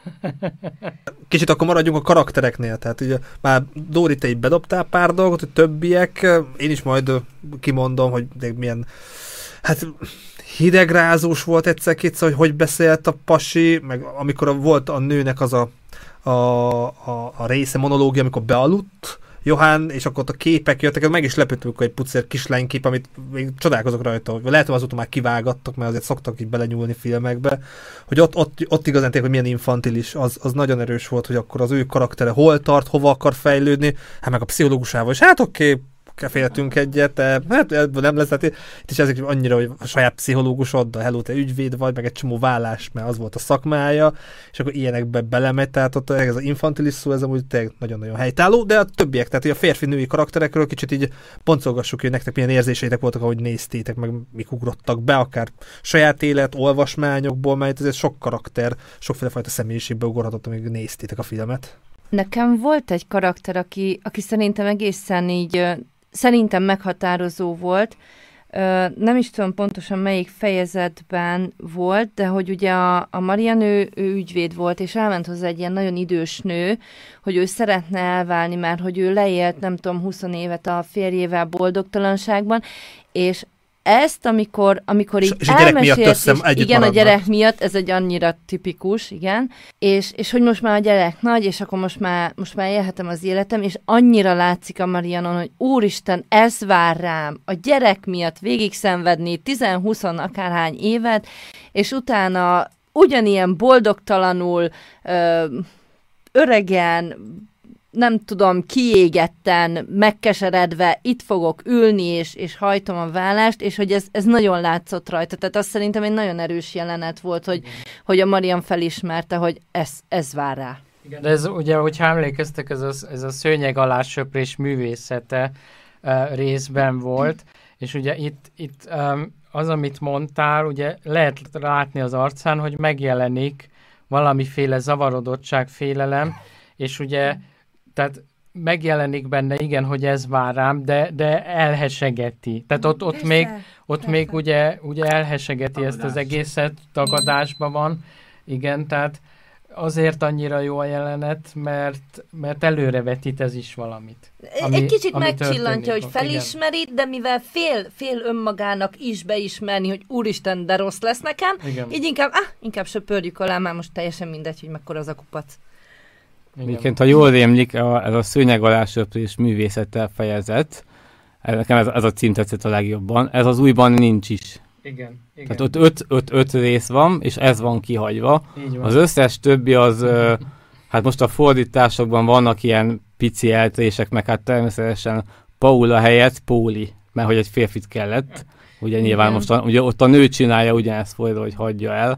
Kicsit akkor maradjunk a karaktereknél, tehát ugye már Dóri, te így bedobtál pár dolgot, hogy többiek, én is majd kimondom, hogy milyen, hát hidegrázós volt egyszer-kétszer, hogy hogy beszélt a pasi, meg amikor volt a nőnek az a, a, a, a része, monológia, amikor bealudt Johann, és akkor ott a képek jöttek, meg is lepődtem, amikor egy pucér kislánykép, amit még csodálkozok rajta, hogy lehet, hogy azóta már kivágattak, mert azért szoktak így belenyúlni filmekbe, hogy ott, ott, ott igazán tényleg, hogy milyen infantilis, az, az nagyon erős volt, hogy akkor az ő karaktere hol tart, hova akar fejlődni, hát meg a pszichológusával is, hát oké, okay, féltünk egyet, de hát ebből nem lesz, hát itt is ezek annyira, hogy a saját pszichológusod, a hello, te ügyvéd vagy, meg egy csomó vállás, mert az volt a szakmája, és akkor ilyenekbe belemegy, tehát ott ez az infantilis szó, ez amúgy tényleg nagyon-nagyon helytálló, de a többiek, tehát a férfi-női karakterekről kicsit így boncolgassuk, hogy nektek milyen érzéseitek voltak, ahogy néztétek, meg mik ugrottak be, akár saját élet, olvasmányokból, mert ez sok karakter, sokféle fajta személyiségből ugorhatott, amíg néztétek a filmet. Nekem volt egy karakter, aki, aki szerintem egészen így szerintem meghatározó volt. Nem is tudom pontosan melyik fejezetben volt, de hogy ugye a, a Marian ő, ő ügyvéd volt, és elment hozzá egy ilyen nagyon idős nő, hogy ő szeretne elválni, mert hogy ő leélt, nem tudom, húsz évet a férjével boldogtalanságban, és ezt, amikor, amikor így és elmesélt, és igen, maradnak. A gyerek miatt, ez egy annyira tipikus, igen, és, és hogy most már a gyerek nagy, és akkor most már, most már élhetem az életem, és annyira látszik a Marianon, hogy úristen, ez vár rám, a gyerek miatt végig szenvedni tíz-húsz akárhány évet, és utána ugyanilyen boldogtalanul, ö, öregen, nem tudom, kiégetten, megkeseredve itt fogok ülni, és, és hajtom a vállást, és hogy ez, ez nagyon látszott rajta. Tehát azt szerintem egy nagyon erős jelenet volt, hogy, hogy a Marian felismerte, hogy ez, ez vár rá. Igen, de ez ugye, hogyha emlékeztek, ez a, ez a szőnyeg alá söprés művészete uh, részben volt, és ugye itt, itt um, az, amit mondtál, ugye lehet látni az arcán, hogy megjelenik valamiféle zavarodottság, félelem, és ugye, tehát megjelenik benne, igen, hogy ez vár rám, de, de elhesegeti. Tehát ott, ott persze, még, ott persze. még ugye, ugye elhesegeti tagadás. Ezt az egészet, tagadásban van, igen, tehát azért annyira jó a jelenet, mert, mert előrevetít ez is valamit. Ami, egy kicsit megcsillantja, hogy felismeri, igen. de mivel fél, fél önmagának is beismerni, hogy úristen, de rossz lesz nekem, igen. így inkább, ah, inkább söpörjük alá, már most teljesen mindegy, hogy mekkora az a kupac. Egyébként, ha jól rémlik, a, ez a szőnyeg alá söprés művészettel fejezet, nekem ez, ez a cím tetszett a legjobban, ez az újban nincs is. Igen, igen. Tehát ott öt, öt, öt rész van, és ez van kihagyva. Az összes többi az, uh, hát most a fordításokban vannak ilyen pici eltérések, meg hát természetesen Paula helyett Póli, mert hogy egy férfit kellett. Ugye nyilván most a, ugye ott a nő csinálja ugyanezt fordítva, hogy hagyja el.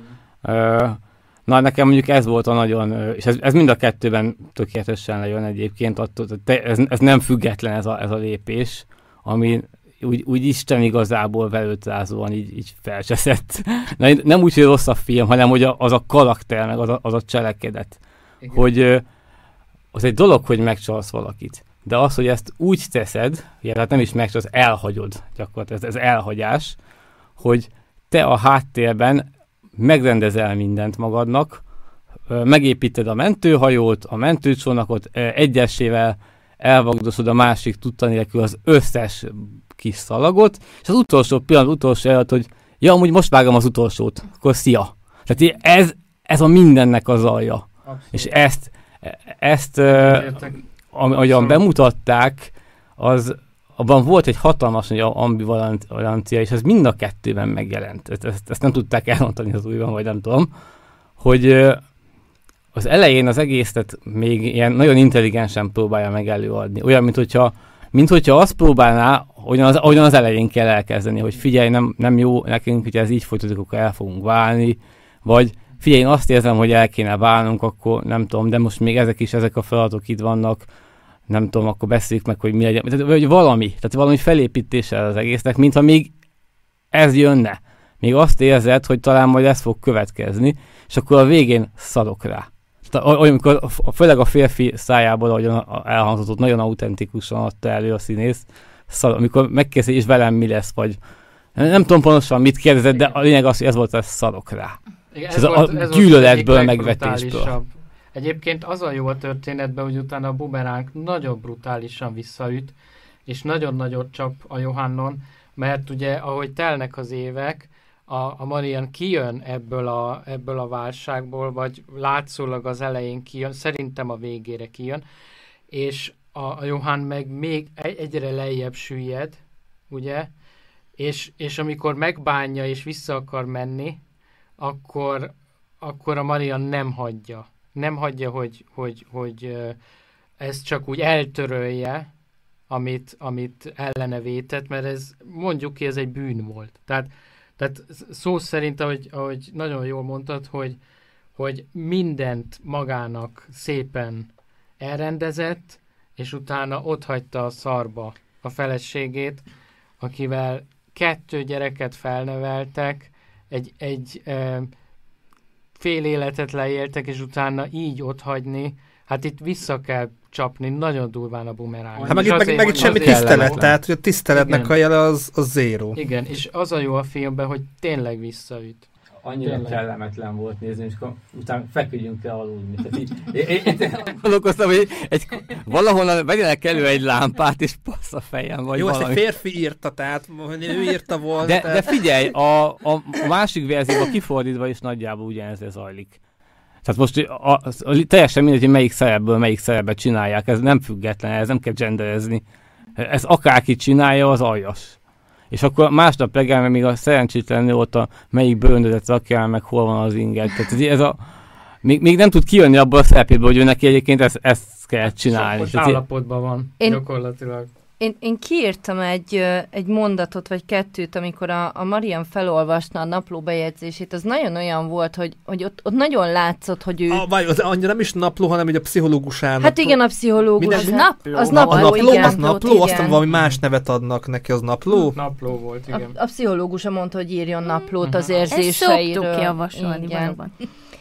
Uh, na, nekem mondjuk ez volt a nagyon, és ez, ez mind a kettőben tökéletesen lejön egyébként, attól, ez, ez nem független ez a, ez a lépés, ami Úgy, úgy Isten igazából velőtrázóan így, így felcseszett. Nem úgy, hogy rossz a film, hanem hogy az a karakter, meg az a, az a cselekedet. Igen. Hogy az egy dolog, hogy megcsalsz valakit. De az, hogy ezt úgy teszed, ilyen, hát nem is megcsalsz, elhagyod gyakorlatilag, ez, ez elhagyás, hogy te a háttérben megrendezel mindent magadnak, megépíted a mentőhajót, a mentőcsónakot, egyesével elvagdosod a másik tudta nélkül az összes kis szalagot, és az utolsó pillanat, utolsó előtt, hogy ja, amúgy most vágom az utolsót, akkor szia. Tehát ez, ez a mindennek az alja. Abszolút. És ezt, ezt ahogyan bemutatták, az, abban volt egy hatalmas nagy ambivalencia, és ez mind a kettőben megjelent. Ezt, ezt, ezt nem tudták elmondani az újban, vagy nem tudom, hogy az elején az egészet még ilyen nagyon intelligensen próbálja meg előadni. Olyan, mint hogyha, mint hogyha azt próbálná, ahogyan az, ahogyan az elején kell elkezdeni, hogy figyelj, nem, nem jó nekünk, hogyha ez így folytatódik, akkor el fogunk válni, vagy figyelj, én azt érzem, hogy el kéne válnunk, akkor nem tudom, de most még ezek is, ezek a feladatok itt vannak, nem tudom, akkor beszéljük meg, hogy mi legyen, tehát, vagy valami, tehát valami felépítése az egésznek, mintha még ez jönne. Még azt érzed, hogy talán majd ez fog következni, és akkor a végén szadok rá. Amikor főleg a férfi szájából, ahogyan elhangzott, nagyon autentikusan adta elő a színész, szal, amikor megkérdezi, és velem mi lesz, vagy nem, nem tudom pontosan mit kérdezett, de a lényeg az, hogy ez volt, ez szarok rá. Igen, ez, ez volt, a ez gyűlöletből, megvetésből. Egyébként az a jó a történetben, hogy utána a bumeráng nagyon brutálisan visszaüt, és nagyon nagyot csap a Johannon, mert ugye, ahogy telnek az évek, a, a Marian kijön ebből a, ebből a válságból, vagy látszólag az elején kijön, szerintem a végére kijön, és a, a Johann meg még egyre lejjebb süllyed, ugye, és, és amikor megbánja és vissza akar menni, akkor, akkor a Marian nem hagyja. Nem hagyja, hogy, hogy, hogy ezt csak úgy eltörölje, amit, amit ellene vétett, mert ez, mondjuk ki, ez egy bűn volt. Tehát Tehát szó szerint, ahogy, ahogy nagyon jól mondtad, hogy, hogy mindent magának szépen elrendezett, és utána otthagyta a szarba a feleségét, akivel kettő gyereket felneveltek, egy, egy e, fél életet leéltek, és utána így otthagyni, hát itt vissza kell csapni nagyon durván a bumerángot. Hát meg itt, meg, meg itt semmi tisztelet, tehát hogy a tiszteletnek igen. A jele az, az zéró. Igen, és az a jó a filmben, hogy tényleg visszaüt. Annyira tényleg kellemetlen volt nézni, és akkor utána feküdjünk le aludni. Gondolkoztam, hogy egy, valahonnan vegyenek elő egy lámpát, és passz a fejem, vagy jó, valami. Jó, ezt egy férfi írta, tehát ő írta volna. De, tehát... de figyelj, a, a, a másik verzióban kifordítva is nagyjából ugyanez zajlik. Tehát most a, a, a, teljesen mindegy, hogy melyik szerepből melyik szerepet csinálják, ez nem független, ez nem kell genderezni. Ez akárki csinálja, az aljas. És akkor másnap reggel, még a szerencsétlenül ott a melyik bőröndödet rakjál, meg hol van az inget. Tehát ez a, még, még nem tud kijönni abból a szerepéből, hogy ő neki egyébként ezt, ezt kell csinálni. Most állapotban van, én, gyakorlatilag. Én, én kiírtam egy, egy mondatot, vagy kettőt, amikor a, a Marian felolvasta a napló bejegyzését, az nagyon olyan volt, hogy, hogy ott, ott nagyon látszott, hogy ő... A, vagy az annyira nem is napló, hanem ugye a pszichológusának. Hát igen, a pszichológus. Minden... Nap, az a, napló, a napló, igen. Az napló, aztán valami más nevet adnak neki, az napló? Napló volt, igen. A, a pszichológusa mondta, hogy írjon naplót uh-huh. az érzéseiről. Ezt szoktuk javasolni valóban.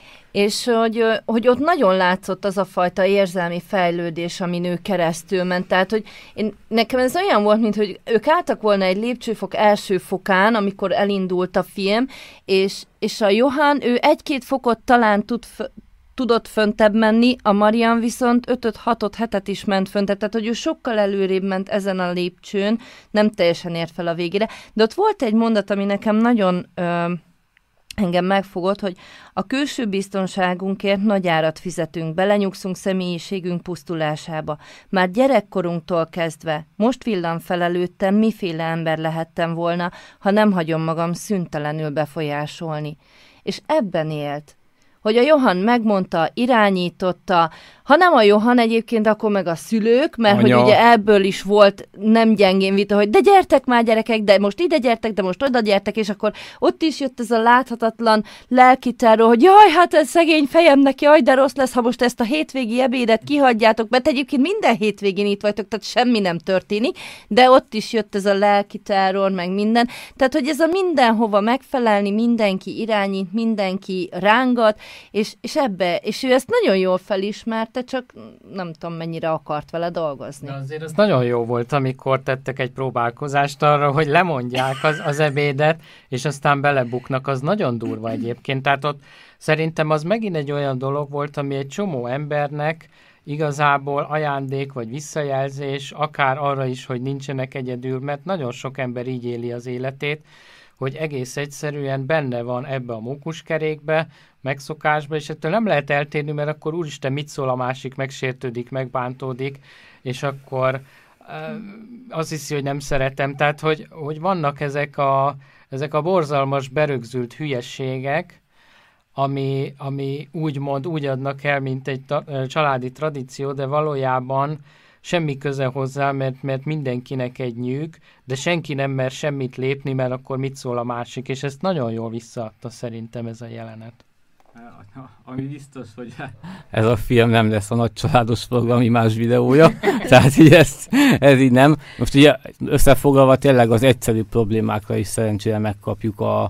És hogy, hogy ott nagyon látszott az a fajta érzelmi fejlődés, amin ő keresztül ment. Tehát, hogy én, nekem ez olyan volt, mint hogy ők álltak volna egy lépcsőfok első fokán, amikor elindult a film, és, és a Johann, ő egy-két fokot talán tud, tudott föntebb menni, a Marian viszont ötöt, hatot, hetet is ment föntebb, tehát hogy ő sokkal előrébb ment ezen a lépcsőn, nem teljesen ért fel a végére. De ott volt egy mondat, ami nekem nagyon... Ö, engem megfogott, hogy a külső biztonságunkért nagy árat fizetünk, belenyugszunk személyiségünk pusztulásába. Már gyerekkorunktól kezdve, most villan fel előttem, miféle ember lehettem volna, ha nem hagyom magam szüntelenül befolyásolni. És ebben élt, hogy a Johann megmondta, irányította, ha nem a Johann egyébként, akkor meg a szülők, mert Anya. Hogy ugye ebből is volt nem gyengén vita, hogy de gyertek már gyerekek, de most ide gyertek, de most oda gyertek, és akkor ott is jött ez a láthatatlan lelkiterror, hogy jaj, hát ez szegény fejemnek, jaj, de rossz lesz, ha most ezt a hétvégi ebédet kihagyjátok, mert egyébként minden hétvégén itt vagytok, tehát semmi nem történik, de ott is jött ez a lelkiterror, meg minden. Tehát, hogy ez a mindenhova megfelelni, mindenki irányít, mindenki rángat, és, és ebbe, és ő ezt nagyon jól felismerte, csak nem tudom, mennyire akart vele dolgozni. De azért az nagyon jó volt, amikor tettek egy próbálkozást arra, hogy lemondják az, az ebédet, és aztán belebuknak, az nagyon durva egyébként. Tehát ott szerintem az megint egy olyan dolog volt, ami egy csomó embernek igazából ajándék vagy visszajelzés, akár arra is, hogy nincsenek egyedül, mert nagyon sok ember így éli az életét, hogy egész egyszerűen benne van ebbe a mókuskerékbe, megszokásba, és ettől nem lehet eltérni, mert akkor úristen, mit szól a másik, megsértődik, megbántódik, és akkor azt hiszi, hogy nem szeretem. Tehát, hogy, hogy vannak ezek a, ezek a borzalmas, berögzült hülyességek, ami, ami úgymond úgy adnak el, mint egy ta, családi tradíció, de valójában semmi köze hozzá, mert, mert mindenkinek egy nyűg, de senki nem mer semmit lépni, mert akkor mit szól a másik, és ezt nagyon jól visszaadta szerintem ez a jelenet. Ami biztos, hogy... Ez a film nem lesz a nagy családos program imás videója, tehát így ez, ez így nem. Most ugye összefoglalva tényleg az egyszerű problémákra is szerencsére megkapjuk a,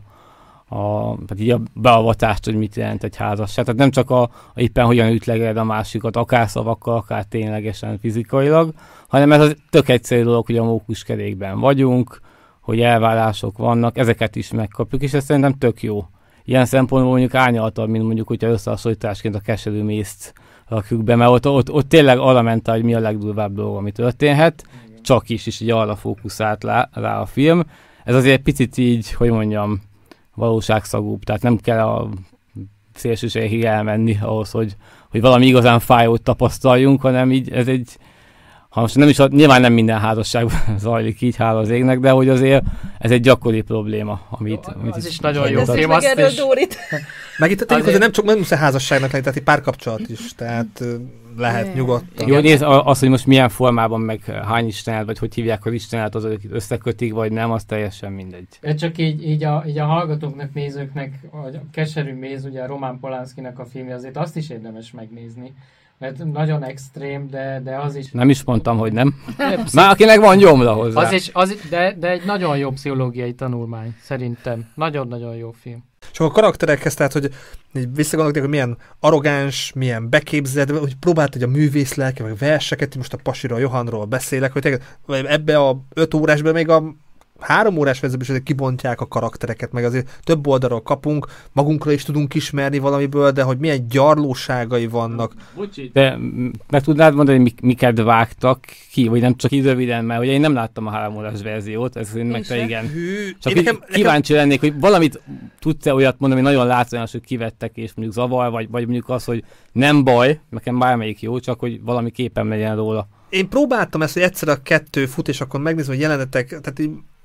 a, tehát így a beavatást, hogy mit jelent egy házasság. Tehát nem csak a, a éppen hogyan ütlegeled a másikat, akár szavakkal, akár ténylegesen fizikailag, hanem ez az tök egyszerű dolog, hogy a mókuskerékben vagyunk, hogy elvárások vannak, ezeket is megkapjuk, és ez szerintem tök jó. Ilyen szempontból mondjuk árnyaltabb, mint mondjuk, hogyha összehasonlításként a keserű mészt rakjuk be, mert ott, ott, ott tényleg arra ment, hogy mi a legdurvább dolog, ami történhet, igen. Csak is, és így arra fókuszált rá, rá a film. Ez azért egy picit így, hogy mondjam, valóságszagúbb, tehát nem kell a szélsőségig elmenni ahhoz, hogy, hogy valami igazán fájót tapasztaljunk, hanem így ez egy, ha most nem is, nyilván nem minden házasságban zajlik így, hála az égnek, de hogy azért ez egy gyakori probléma, amit... Jó, amit az is nagyon jó film, film, azt is... Meg itt azért nem csak nem muszáj házasságnak lenni, tehát egy párkapcsolat is, tehát lehet yeah. nyugodtan. Jó, nézd, az, hogy most milyen formában, meg hány istenet, vagy hogy hívják az istenet, az összekötik, vagy nem, az teljesen mindegy. De csak így, így, a, így a hallgatóknak, nézőknek, a Keserű méz, ugye a Roman Polanskinak a filmje, azért azt is érdemes megnézni. Mert nagyon extrém, de, de az is... Nem is mondtam, hogy nem. Már akinek van gyomra hozzá. Az is, az, de, de egy nagyon jó pszichológiai tanulmány, szerintem. Nagyon-nagyon jó film. És a karakterekhez, tehát, hogy visszagondolok, hogy milyen arrogáns, milyen beképzett, hogy próbált, hogy a művész lelke, meg verseket, most a Pasira, a Johannról beszélek, hogy ebbe a öt órásban még a három órás vezetőben is kibontják a karaktereket, meg azért több oldalról kapunk, magunkra is tudunk ismerni valamiből, de hogy milyen gyarlóságai vannak. Bocsi. De meg tudnád mondani, hogy miket vágtak ki, vagy nem csak így röviden, mert ugye én nem láttam a három órás verziót, ez én meg te igen. Hű, csak nekem, kíváncsi nekem... lennék, hogy valamit tudsz-e olyat mondani, hogy nagyon látványos, hogy kivettek, és mondjuk zavar, vagy, vagy mondjuk az, hogy nem baj, nekem bármelyik jó, csak hogy valami képen legyen róla. Én próbáltam ezt, hogy egyszer a kettő fut, és akkor megnézem, hogy jelenetek, tehát így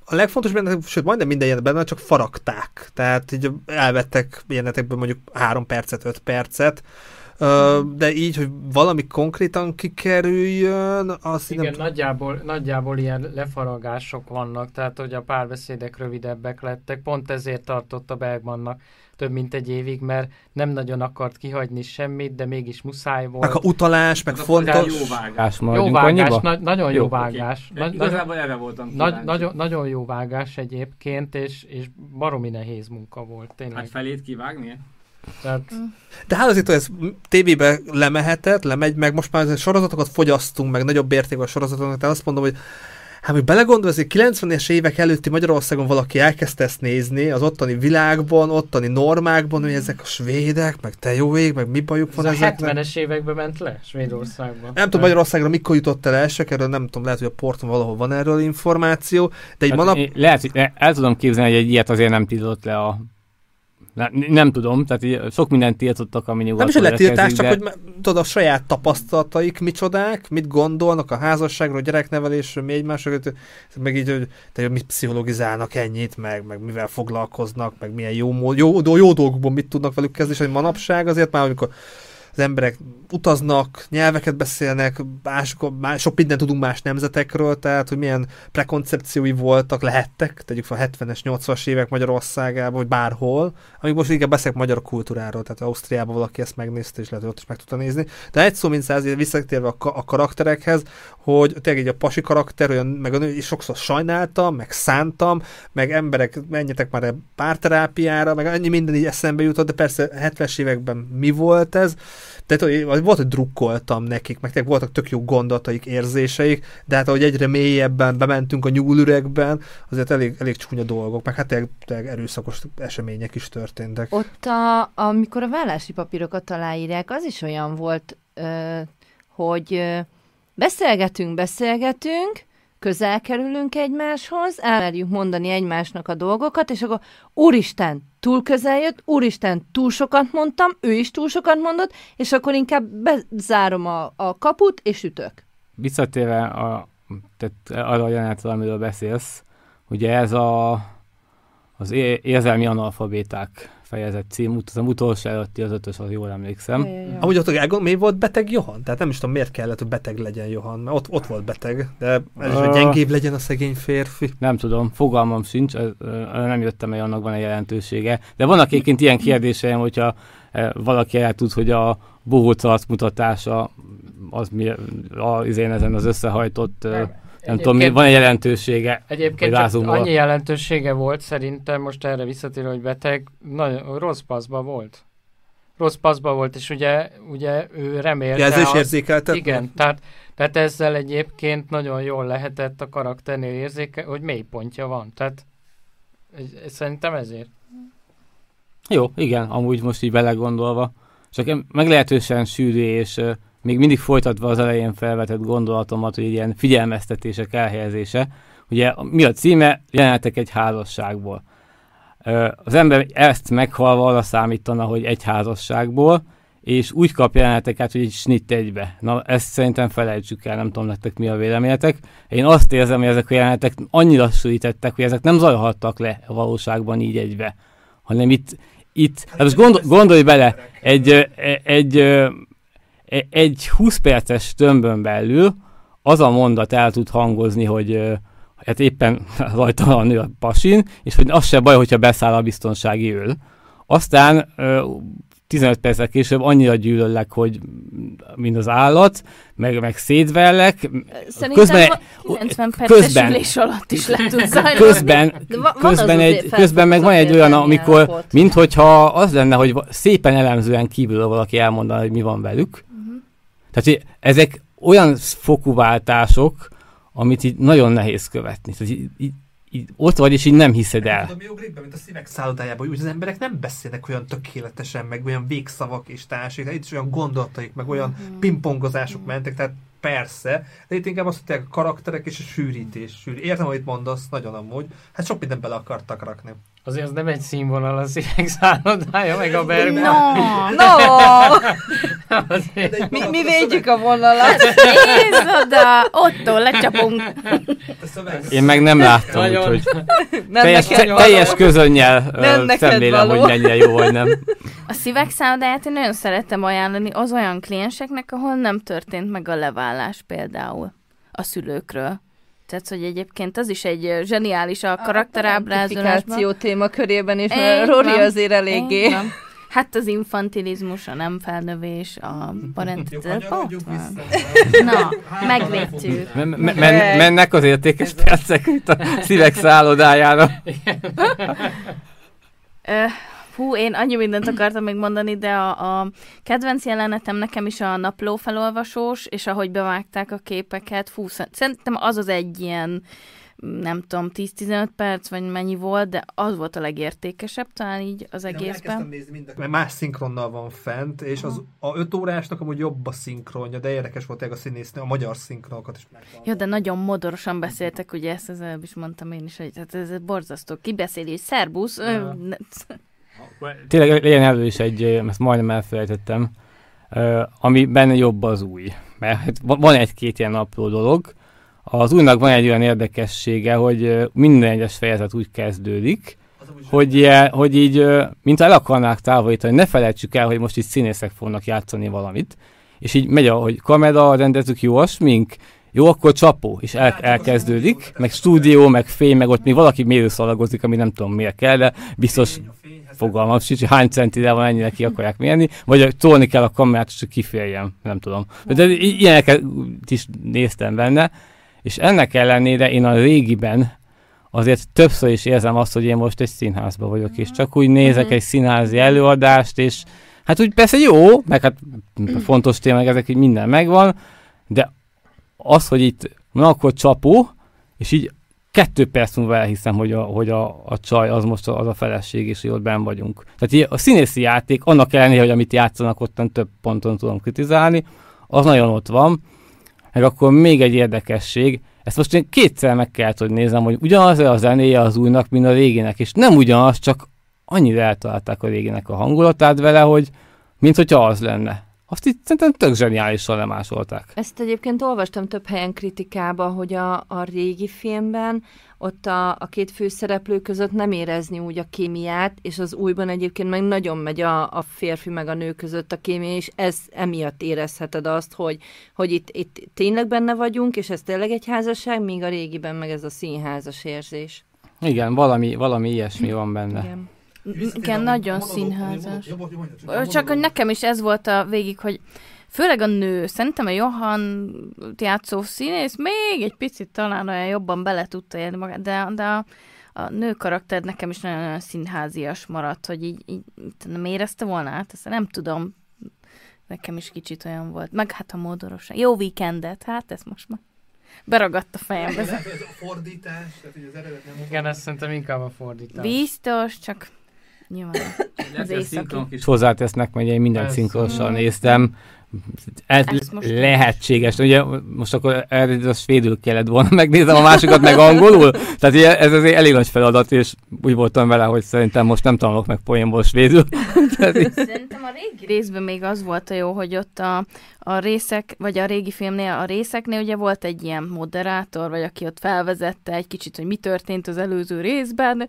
a legfontosabb benne, sőt majdnem minden ilyen benne, csak faragták. Tehát így elvettek ilyenetekből mondjuk három percet, öt percet, de így, hogy valami konkrétan kikerüljön, az igen, nem... nagyjából, nagyjából ilyen lefaragások vannak, tehát hogy a párbeszédek rövidebbek lettek, pont ezért tartott a Bergmannak több mint egy évig, mert nem nagyon akart kihagyni semmit, de mégis muszáj volt. Meg a utalás, meg fontos... Jó vágás. Jó vágás, na- nagyon jó, jó vágás. Okay. Nagy, Igazából erre voltam nagy, nagyon, nagyon jó vágás egyébként, és, és baromi nehéz munka volt, tényleg. Hát felét kivágni? Tehát... De hát azért, hogy ez tévébe lemehetett, lemegy, meg most már sorozatokat fogyasztunk, meg nagyobb értékben a sorozatoknak, tehát azt mondom, hogy hát, hogy belegondol, azért kilencvenes évek előtti Magyarországon valaki elkezdte ezt nézni, az ottani világban, ottani normákban, hogy ezek a svédek, meg te jó ég, meg mi bajuk van ez ezeknek. a hetvenes években ment le Svédországban. Nem tudom, Magyarországra mikor jutott el elsők, erről nem tudom, lehet, hogy a porton valahol van erről információ, de egy hát manap... Lehet, hogy el tudom képzelni, hogy egy ilyet azért nem tiltott le a... Nem, nem tudom, tehát így sok mindent tiltottak, ami nyugodtan. Nem is egy letiltás, de... csak hogy tudod, a saját tapasztalataik micsodák, mit gondolnak a házasságról, a gyereknevelésről, mi egymásról, meg így, hogy te, mit pszichologizálnak ennyit, meg, meg mivel foglalkoznak, meg milyen jó, jó, jó dolgokban mit tudnak velük kezdeni, és hogy manapság azért már, amikor az emberek utaznak, nyelveket beszélnek, más, más, sok mindent tudunk más nemzetekről, tehát hogy milyen prekoncepciói voltak, lehettek, tegyük fel a hetvenes, nyolcvanas évek Magyarországában, vagy bárhol, amíg most inkább beszélek magyar kultúráról, tehát Ausztriában valaki ezt megnézte, és lehet, hogy ott is meg tudta nézni. De egy szó, mint száz, visszatérve a, a karakterekhez, hogy tényleg így a pasi karakter, olyan, meg a nő, és sokszor sajnáltam, meg szántam, meg emberek, menjetek már a párterápiára, meg annyi minden így eszembe jutott, de persze hetvenes években mi volt ez? Tehát volt, hogy drukkoltam nekik, meg tényleg voltak tök jó gondolataik, érzéseik, de hát ahogy egyre mélyebben bementünk a nyúlüregben, azért elég, elég csúnya dolgok, meg hát tényleg, tényleg erőszakos események is történtek. Ott, a, amikor a vállási papírokat aláírják, az is olyan volt, ö, hogy ö, beszélgetünk, beszélgetünk, közel kerülünk egymáshoz, elmerjük mondani egymásnak a dolgokat, és akkor úristen, túl közel jött, úristen, túl sokat mondtam, ő is túl sokat mondott, és akkor inkább bezárom a, a kaput, és ütök. Visszatérve a, tehát arra a jelenetre, amiről beszélsz, ugye ez a, az érzelmi analfabéták fejezet cím, az utolsó előtti az ötös, az jól emlékszem. Ja, ja, ja. Amúgy ott a mi volt beteg Johan? Tehát nem is tudom, miért kellett, hogy beteg legyen Johan, mert ott, ott volt beteg, de ez is, hogy gyengébb legyen a szegény férfi. Nem tudom, fogalmam sincs, nem jöttem el, annak van egy jelentősége. De vannak egyébként ilyen kérdéseim, hogyha valaki el tud, hogy a bohóc arcmutatása az mi, az én ezen az összehajtott, nem, nem tudom, mi, van egy jelentősége. Egyébként csak annyi jelentősége volt szerintem, most erre visszatérő, hogy beteg, nagyon rossz paszba volt. Rossz paszba volt, és ugye, ugye ő remélte... Ja, ez is érzékeltet? Igen, tehát, tehát ezzel egyébként nagyon jól lehetett a karakternél érzékelni, hogy mélypontja van. Tehát ez, szerintem ezért. Jó, igen, amúgy most így belegondolva. Csak meglehetősen sűrű, és uh, még mindig folytatva az elején felvetett gondolatomat, hogy ilyen figyelmeztetések elhelyezése. Ugye mi a címe? Jelenetek egy házasságból. Uh, az ember ezt meghalva arra számítana, hogy egy házasságból, és úgy kap jeleneteket, hogy egy snitt egybe. Na, ezt szerintem felejtsük el, nem tudom nektek mi a véleményetek. Én azt érzem, hogy ezek a jelenetek annyira sűrítettek, hogy ezek nem zajhattak le a valóságban így egybe, hanem itt Itt, hát most gondol, gondolj bele, egy, egy, egy, egy húsz perces tömbön belül az a mondat el tud hangozni, hogy hát éppen rajta van nő a pasin, és hogy az se baj, hogyha beszáll a biztonsági őr. Aztán tizenöt perccel később annyira gyűlöllek, hogy mind az állat, meg, meg szédvellek. Szerintem közben, kilencven perces közben, ülés alatt is le tud zajlani. Közben, közben, egy, közben meg van egy olyan, amikor, minthogyha az lenne, hogy szépen elemzően kívül valaki elmondaná, hogy mi van velük. Uh-huh. Tehát ezek olyan fokú váltások, amit így nagyon nehéz követni. Tehát így, így, így ott vagy, és így nem hiszed el. Tudom, jó gripben, mint a szívek szállodájában, úgy az emberek nem beszélnek olyan tökéletesen, meg olyan végszavak és társik, itt is olyan gondolataik, meg olyan mm-hmm. pingpongozások mm-hmm. mentek, tehát persze, de itt inkább azt mondják, a karakterek és a sűrítés. Sűr. Értem, amit mondasz, nagyon amúgy. Hát sok mindent bele akartak rakni. Azért az nem egy színvonal a szívek szállodája, meg a Bergman. No, no! mi, mi védjük a vonalat. Nézd oda, Otto, lecsapunk. Én meg nem láttam, úgyhogy teljes, te, teljes közönnyel szemlélem, hogy mennyire jó vagy nem. A szívek szállodáját én nagyon szeretem ajánlani az olyan klienseknek, ahol nem történt meg a leválás például a szülőkről. Tehát, hogy egyébként az is egy zseniális a karakterábrázolásban. A témakörében is, mert Rory azért eléggé. Hát az infantilizmus, a nem felnövés, a parentitás. Na, megvédtük. Mennek az értékes percek itt a szívek szállodájára. Hú, én annyi mindent akartam még mondani, de a, a kedvenc jelenetem nekem is a napló felolvasós, és ahogy bevágták a képeket, fú, szerintem az az egy ilyen, nem tudom, tíz-tizenöt perc, vagy mennyi volt, de az volt a legértékesebb talán így az egészben. Mert más szinkronnal van fent, és az a öt órásnak amúgy jobb a szinkronja, de érdekes volt a színészni, a magyar szinkronokat is megtalálni. Jó, de nagyon modorosan beszéltek, ugye ezt az előbb is mondtam én is, hogy hát ez borzasztó. Kibeszéli, hogy szerbusz. Tényleg legyen elő is egy, ezt majdnem elfelejtettem, ami benne jobb az új. Mert van egy-két ilyen apró dolog. Az újnak van egy olyan érdekessége, hogy minden egyes fejezet úgy kezdődik, hogy, hogy így, mint el akarnák távolítani, ne felejtsük el, hogy most itt színészek fognak játszani valamit, és így megy, hogy kamera, rendezők, jó a smink, jó, akkor csapó, és el, elkezdődik, meg stúdió, meg fény, meg ott még valaki mérőszalagozik, ami nem tudom miért kell, de biztos fogalmam sincs, hogy hány centire van, ennyire ki akarják mérni, vagy tolni kell a kamerát, és kiférjem, nem tudom. De ilyeneket is néztem benne, és ennek ellenére én a régiben azért többször is érzem azt, hogy én most egy színházban vagyok, és csak úgy nézek egy színházi előadást, és hát úgy persze jó, meg hát fontos témák, ezek így minden megvan, de az, hogy itt na akkor csapó, és így kettő perc múlva elhiszem, hogy a, hogy a, a csaj az most az a feleség, és hogy ott benn vagyunk. Tehát a színészi játék, annak ellenére, hogy amit játszanak, ottan több ponton tudom kritizálni, az nagyon ott van. Meg akkor még egy érdekesség, ezt most én kétszer meg kellett, hogy nézem, hogy ugyanaz a zenéje az újnak, mint a réginek, és nem ugyanaz, csak annyira eltalálták a réginek a hangulatát vele, hogy mint hogyha az lenne. Azt itt szerintem tök zseniálisan lemásolták. Ezt egyébként olvastam több helyen kritikában, hogy a, a régi filmben ott a, a két főszereplő között nem érezni úgy a kémiát, és az újban egyébként meg nagyon megy a, a férfi meg a nő között a kémia, és ez emiatt érezheted azt, hogy, hogy itt, itt tényleg benne vagyunk, és ez tényleg egy házasság, míg a régiben meg ez a színházas érzés. Igen, valami, valami ilyesmi van benne. Igen. Igen, nagyon színházas. Csak hogy nekem is ez volt a végig, hogy főleg a nő, szerintem a Johan játszó színész még egy picit talán olyan jobban bele tudta élni magát, de, de a, a nő karakter nekem is nagyon, nagyon színházias maradt, hogy így, így nem érezte volna át, ezt nem tudom, nekem is kicsit olyan volt. Meg hát a módorosan. Jó weekendet, hát ez most már beragadt a fejembe. Ez a fordítás, tehát hogy az eredet nem... Igen, ezt szerintem inkább a fordítás. Biztos, csak nyilván az éjszaki. is hozzátesznek, mert én minden szinkronosan néztem. Ez lehetséges. Ugye most akkor erre a svédül kellett volna megnézem, a másikat meg angolul. Tehát ez azért elég nagy feladat, és úgy voltam vele, hogy szerintem most nem tanulok meg poénból svédül. Szerintem a régi részben még az volt a jó, hogy ott a, a részek, vagy a régi filmnél, a részeknél ugye volt egy ilyen moderátor, vagy aki ott felvezette egy kicsit, hogy mi történt az előző részben,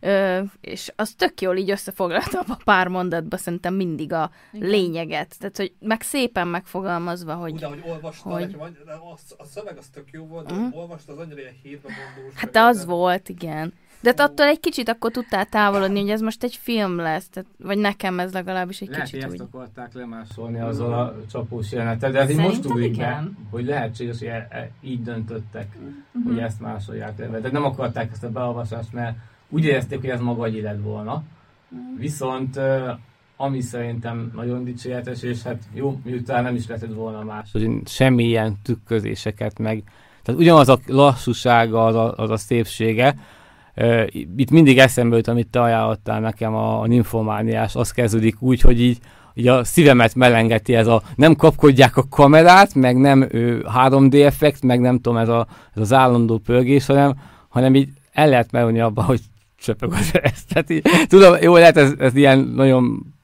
és az tök jól így összefoglalta a pár mondatba szerintem mindig a igen. lényeget. Tehát, hogy meg szépen megfogalmazva, hogy... De hogy olvastad, hogy... a, a szöveg az tök jó volt, de uh-huh. olvastad, az annyira ilyen hírba mondós. Hát az de... volt, igen. De oh. attól egy kicsit akkor tudtál távolodni, hogy ez most egy film lesz, tehát, vagy nekem ez legalábbis egy lehet, kicsit úgy. Lehet, hogy ezt akarták lemásolni azzal a csapós jelenetet, de ez így most ugrik be, hogy lehetséges, hogy e, e, így döntöttek, uh-huh. hogy ezt másolják le. De nem akarták ezt a beolvasást, mert úgy érezték, hogy ez magagyi lett volna. Uh-huh. Viszont ami szerintem nagyon dicséretes, és hát jó, miután nem is lehetett volna más. Hogy semmilyen tükrözéseket meg. Tehát ugyanaz a lassúsága, az a, az a szépsége. Uh, itt mindig eszembe jut, amit te ajánlottál nekem, a, a Nymfomániás, az kezdődik úgy, hogy így, így a szívemet melengeti ez a, nem kapkodják a kamerát, meg nem ő, három dé effekt, meg nem tudom, ez, a, ez az állandó pörgés, hanem, hanem így el lehet merülni abba, hogy csöpög az ezt. Tehát így, tudom, jó, lehet ez, ez ilyen nagyon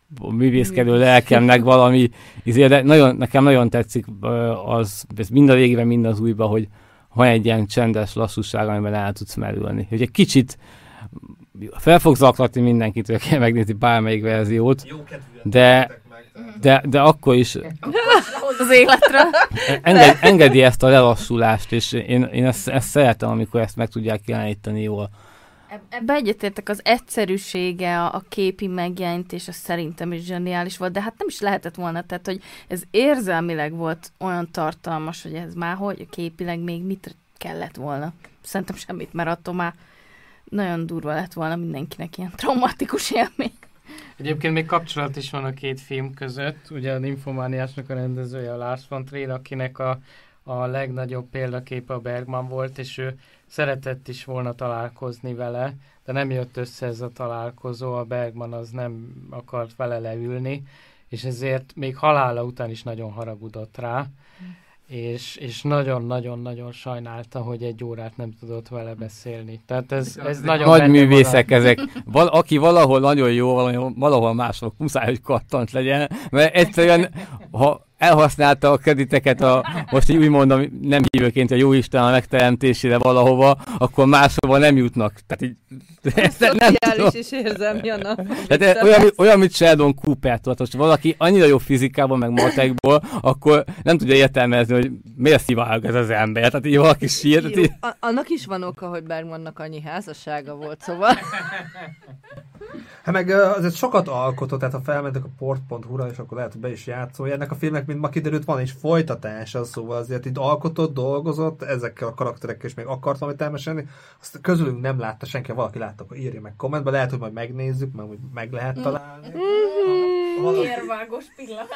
művészkedő lelkemnek valami, de nagyon, nekem nagyon tetszik az, mind a végében, mind az újban, hogy van egy ilyen csendes lassúság, amiben el tudsz merülni. Hogy egy kicsit fel fog zaklatni mindenkit, hogy kell megnézni bármelyik verziót, de, de, de akkor is az életre enged, engedi ezt a lelassulást, és én, én ezt, ezt szeretem, amikor ezt meg tudják jeleníteni jól. Ebbe egyetértek, az egyszerűsége, a, a képi megjelenítés, az szerintem is zseniális volt, de hát nem is lehetett volna, tehát, hogy ez érzelmileg volt olyan tartalmas, hogy ez már hogy képileg még mit kellett volna. Szerintem semmit, mert attól már nagyon durva lett volna mindenkinek ilyen traumatikus élmény. Egyébként még kapcsolat is van a két film között, ugye a Nymphomaniásnak a rendezője a Lars von Trier, akinek a, a legnagyobb példaképe a Bergman volt, és ő szeretett is volna találkozni vele, de nem jött össze ez a találkozó, a Bergman az nem akart vele leülni, és ezért még halála után is nagyon haragudott rá, és, és nagyon-nagyon-nagyon sajnálta, hogy egy órát nem tudott vele beszélni. Tehát ez, ez nagyon nagy művészek ezek. Val, aki valahol nagyon jó, valahol, valahol mások muszáj, hogy kattant legyen, mert egyszerűen, ha elhasználta a krediteket, a, most így úgy mondom, nem hívőként a Jóisten a megteremtésére valahova, akkor máshova nem jutnak. Tehát így, szociális és érzelmi a nap. Tehát olyan, olyan, mint Sheldon Cooper, tudod, hogy valaki annyira jó fizikában, meg matekból, akkor nem tudja értelmezni, hogy miért szivárog ez az ember. Tehát így valaki sír. Így... A- annak is van oka, hogy Bergmannak annyi házassága volt, szóval. Hát meg azért sokat alkotott, tehát ha felmentek a port pont hu-ra, és akkor lehet, hogy be is játszolja. Ennek a filmnek, mint ma kiderült, van is folytatása, szóval azért itt alkotott, dolgozott, ezekkel a karakterekkel is még akart valamit elmesélni. Azt közülünk nem látta senki, ha valaki látta, akkor írja meg kommentbe, lehet, hogy majd megnézzük, mert úgy meg lehet találni. Érvágos pillanat.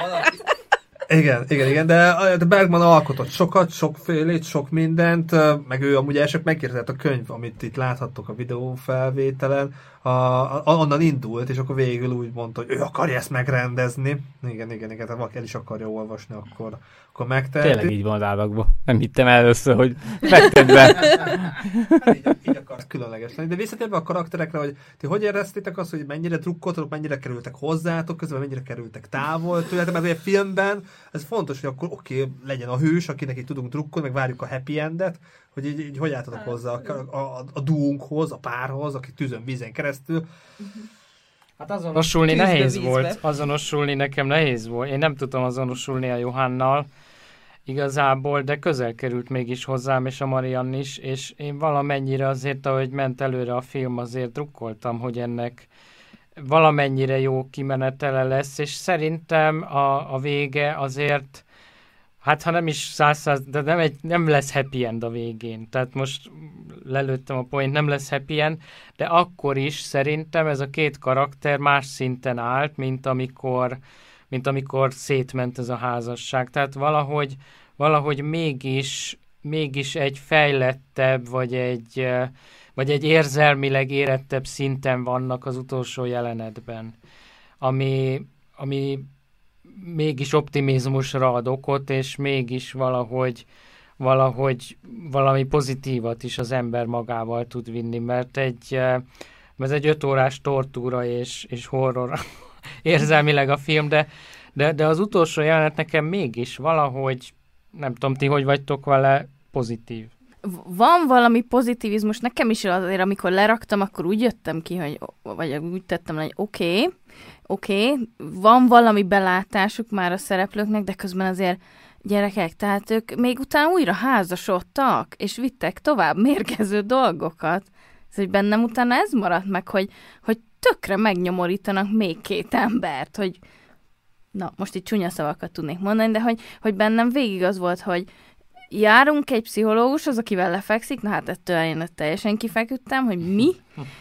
Igen, igen, igen, de, de Bergman alkotott sokat, sokfélét, sok mindent, meg ő amúgy elsők megkérdezett a könyv, amit itt láthattok a videófelvételen, a, a, onnan indult, és akkor végül úgy mondta, hogy ő akarja ezt megrendezni. Igen, igen, igen, tehát valaki el is akarja olvasni, akkor, akkor megteheti. Tényleg így van az állagban. Nem hittem először, hogy fekted be. Hát így, így akart különleges lenni. De visszatérve a karakterekre, hogy ti hogy éreztétek azt, hogy mennyire drukkoltatok, mennyire kerültek hozzátok, közben mennyire kerültek távol tőletek, mert ugye a filmben ez fontos, hogy akkor oké, okay, legyen a hős, akinek így tudunk drukkolni, meg várjuk a happy endet, hogy így, így hogy álltatok hozzá a, a, a, a duónkhoz, a párhoz, aki tűzön vízen keresztül. Hát azonosulni Tűzbe, nehéz vízbe. volt. Azonosulni nekem nehéz volt. Én nem tudtam azonosulni a Johannnal igazából, de közel került mégis hozzám, és a Mariann is, és én valamennyire azért, ahogy ment előre a film, azért drukkoltam, hogy ennek valamennyire jó kimenetele lesz, és szerintem a, a vége azért, hát ha nem is száz-száz, de nem, egy, nem lesz happy end a végén. Tehát most lelőttem a point, nem lesz happy end, de akkor is szerintem ez a két karakter más szinten állt, mint amikor, mint amikor szétment ez a házasság. Tehát valahogy, valahogy mégis, mégis egy fejlettebb, vagy egy, vagy egy érzelmileg érettebb szinten vannak az utolsó jelenetben, ami, ami mégis optimizmusra ad okot, és mégis valahogy, valahogy valami pozitívat is az ember magával tud vinni, mert egy, mert egy öt órás tortúra és, és horror érzelmileg a film, de, de, de az utolsó jelenet nekem mégis valahogy, nem tudom, ti hogy vagytok vele, pozitív. Van valami pozitivizmus, nekem is azért, amikor leraktam, akkor úgy jöttem ki, hogy, vagy úgy tettem, hogy oké, okay, oké, okay, van valami belátásuk már a szereplőknek, de közben azért gyerekek, tehát ők még utána újra házasodtak, és vittek tovább mérgező dolgokat. Ez, hogy bennem utána ez maradt meg, hogy, hogy tökre megnyomorítanak még két embert, hogy na, most itt csúnya szavakat tudnék mondani, de hogy, hogy bennem végig az volt, hogy járunk egy pszichológus, az, akivel lefekszik, na hát ettől én teljesen kifeküdtem, hogy mi?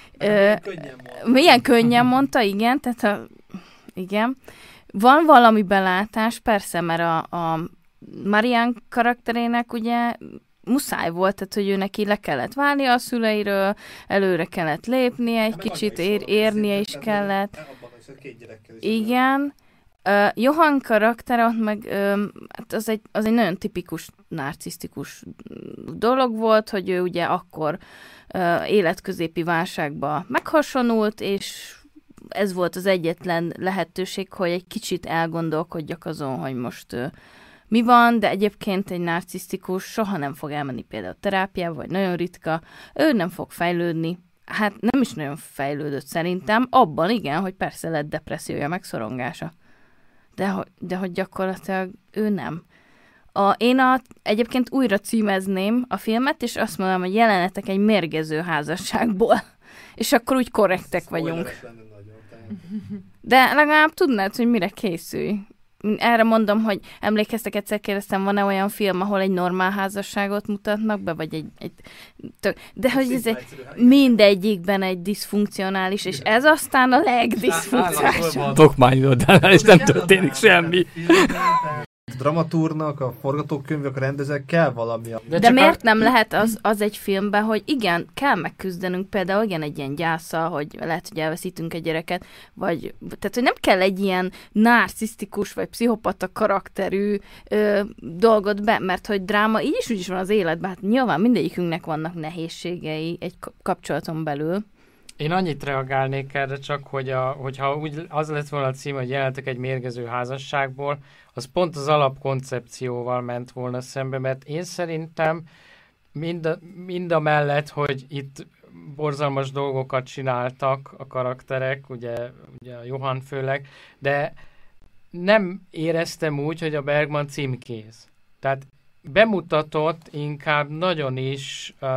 Ö, milyen könnyen mondta, igen, tehát a, igen. Van valami belátás, persze, mert a, a Mariann karakterének ugye muszáj volt, tehát hogy ő neki le kellett válni a szüleiről, előre kellett lépnie, egy kicsit ér, érnie is kellett. Igen. Uh, Johann karakter, ott meg uh, az, egy, az egy nagyon tipikus narcisztikus dolog volt, hogy ő ugye akkor uh, életközépi válságba meghasonult, és ez volt az egyetlen lehetőség, hogy egy kicsit elgondolkodjak azon, hogy most uh, mi van, de egyébként egy narcisztikus soha nem fog elmenni például terápiába, vagy nagyon ritka, ő nem fog fejlődni. Hát nem is nagyon fejlődött szerintem, abban igen, hogy persze lett depressziója, meg szorongása. De, de hogy gyakorlatilag ő nem. A, én a, egyébként újra címezném a filmet, és azt mondom, hogy jelenetek egy mérgező házasságból. És akkor úgy korrektek vagyunk. De legalább tudnád, hogy mire készülj. Erre mondom, hogy emlékeztek, egyszer kérdeztem, van-e olyan film, ahol egy normál házasságot mutatnak be, vagy egy... egy tök, de hogy ez egy, mindegyikben egy diszfunkcionális, és ez aztán a legdiszfunkcionálisabb. Dokmányirodánál, és nem történik semmi. Dramatúrnak, a forgatókönyvek, a rendezők kell valami. De, De miért a... nem lehet az, az egy filmben, hogy igen, kell megküzdenünk például igen egy ilyen gyászsal, hogy lehet, hogy elveszítünk egy gyereket, vagy tehát, hogy nem kell egy ilyen narcisztikus, vagy pszichopata karakterű ö, dolgot be, mert hogy dráma így is úgy is van az életben, hát nyilván mindegyikünknek vannak nehézségei egy kapcsolaton belül. Én annyit reagálnék erre csak, hogy a, hogyha úgy az lett volna a cím, hogy jelentek egy mérgező házasságból, az pont az alapkoncepcióval ment volna szembe, mert én szerintem mind a, mind a mellett, hogy itt borzalmas dolgokat csináltak a karakterek, ugye, ugye a Johann főleg, de nem éreztem úgy, hogy a Bergman címkéz. Tehát bemutatott inkább nagyon is uh,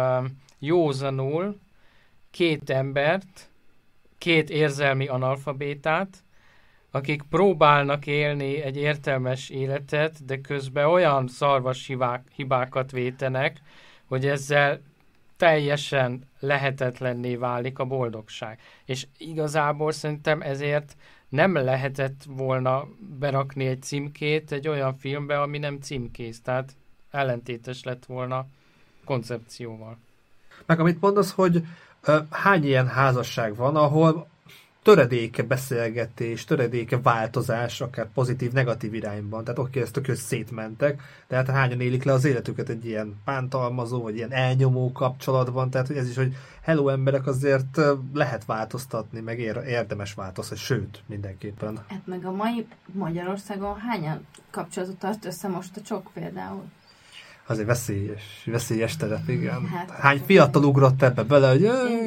józanul két embert, két érzelmi analfabétát, akik próbálnak élni egy értelmes életet, de közben olyan szarvas hibák, hibákat vétenek, hogy ezzel teljesen lehetetlenné válik a boldogság. És igazából szerintem ezért nem lehetett volna berakni egy címkét egy olyan filmbe, ami nem címkész, tehát ellentétes lett volna koncepcióval. Meg amit mondasz, hogy uh, hány ilyen házasság van, ahol töredéke beszélgetés, töredéke változás, akár pozitív, negatív irányban. Tehát oké, ezt tök szétmentek, de hát hányan élik le az életüket egy ilyen bántalmazó, vagy ilyen elnyomó kapcsolatban. Tehát hogy ez is, hogy hello emberek, azért lehet változtatni, meg érdemes változtatni, sőt, mindenképpen. Hát meg a mai Magyarországon hányan kapcsolatot tart össze most a csok például? Azért veszélyes, veszélyes terep, igen. Hát, hány fiatal ugrott ebbe bele, hogy...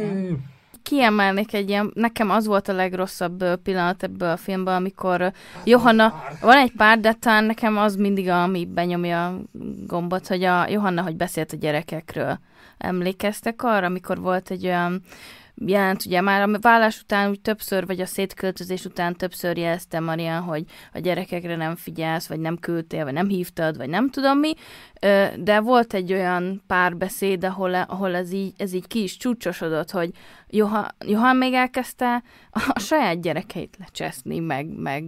Kiemelnék egy ilyen, nekem az volt a legrosszabb pillanat ebből a filmből, amikor Johanna, van egy pár, de talán nekem az mindig, ami benyomja a gombot, hogy a Johanna, hogy beszélt a gyerekekről. Emlékeztek arra, amikor volt egy olyan jelent, ugye már a vállás után úgy többször, vagy a szétköltözés után többször jelezte Marian, hogy a gyerekekre nem figyelsz, vagy nem küldtél, vagy nem hívtad, vagy nem tudom mi, de volt egy olyan párbeszéd, ahol, ahol ez, így, ez így ki is csúcsosodott, hogy Johan, Johan még elkezdte a saját gyerekeit lecseszni, meg, meg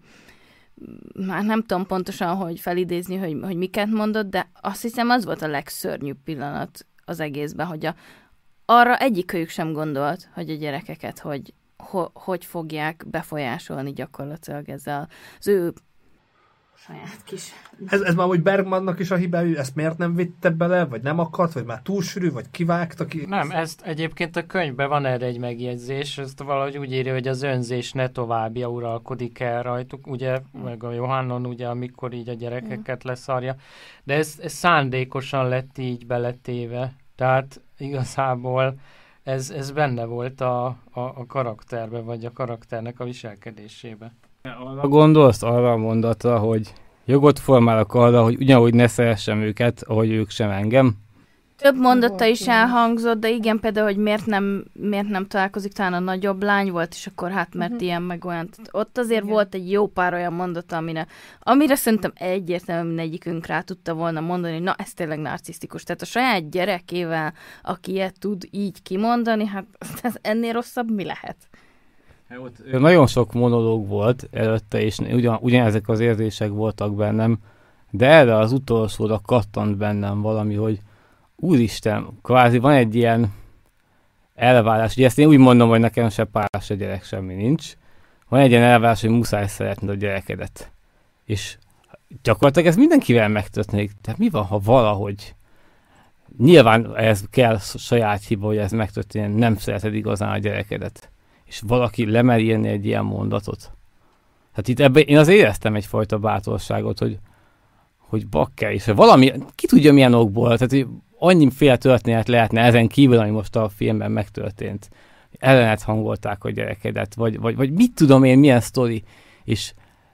már nem tudom pontosan, hogy felidézni, hogy, hogy miket mondott, de azt hiszem az volt a legszörnyűbb pillanat az egészben, hogy a arra egyikőjük sem gondolt, hogy a gyerekeket hogy, ho, hogy fogják befolyásolni gyakorlatilag ezzel az ő saját kis... Ez, ez már úgy Bergmannak is a hibája, ezt miért nem vitte bele, vagy nem akart, vagy már túl sűrű, vagy kivágta ki? Nem, ezt egyébként a könyvben van erre egy megjegyzés, ezt valahogy úgy írja, hogy az önzés ne továbbja uralkodik el rajtuk, ugye, meg a Johannon, ugye, amikor így a gyerekeket leszarja, de ez, ez szándékosan lett így beletéve, tehát igazából ez, ez benne volt a, a, a karakterbe, vagy a karakternek a viselkedésébe. Arra gondolsz, arra a mondatra, hogy jogot formálok arra, hogy ugyanúgy ne szeressem őket, ahogy ők sem engem? Több mondata is elhangzott, de igen, például, hogy miért nem, miért nem találkozik, talán a nagyobb lány volt, és akkor hát, mert uh-huh. ilyen meg olyan. Ott azért igen. Volt egy jó pár olyan mondata, amire, amire szerintem egyértelműen mindegyikünk rá tudta volna mondani, hogy na, ez tényleg narcisztikus. Tehát a saját gyerekével, aki ilyet tud így kimondani, hát ez ennél rosszabb mi lehet? Ott nagyon sok monológ volt előtte, és ugyan, ugyanezek az érzések voltak bennem, de erre az utolsóra kattant bennem valami, hogy úristen, kvázi van egy ilyen elvárás, ugye ezt én úgy mondom, hogy nekem se pár, se gyerek, semmi nincs. Van egy ilyen elvárás, hogy muszáj szeretned a gyerekedet. És gyakorlatilag ez mindenkivel megtörténik. Tehát mi van, ha valahogy nyilván ez kell saját hiba, hogy ez megtörténjen, nem szereted igazán a gyerekedet. és valaki lemer írni egy ilyen mondatot. Hát itt ebben én az éreztem egyfajta bátorságot, hogy, hogy bakker, és valami, ki tudja milyen okból, tehát hogy annyiféle történet lehetne ezen kívül, ami most a filmben megtörtént. Ellenet hangolták a gyerekedet, vagy, vagy, vagy mit tudom én, milyen sztori, és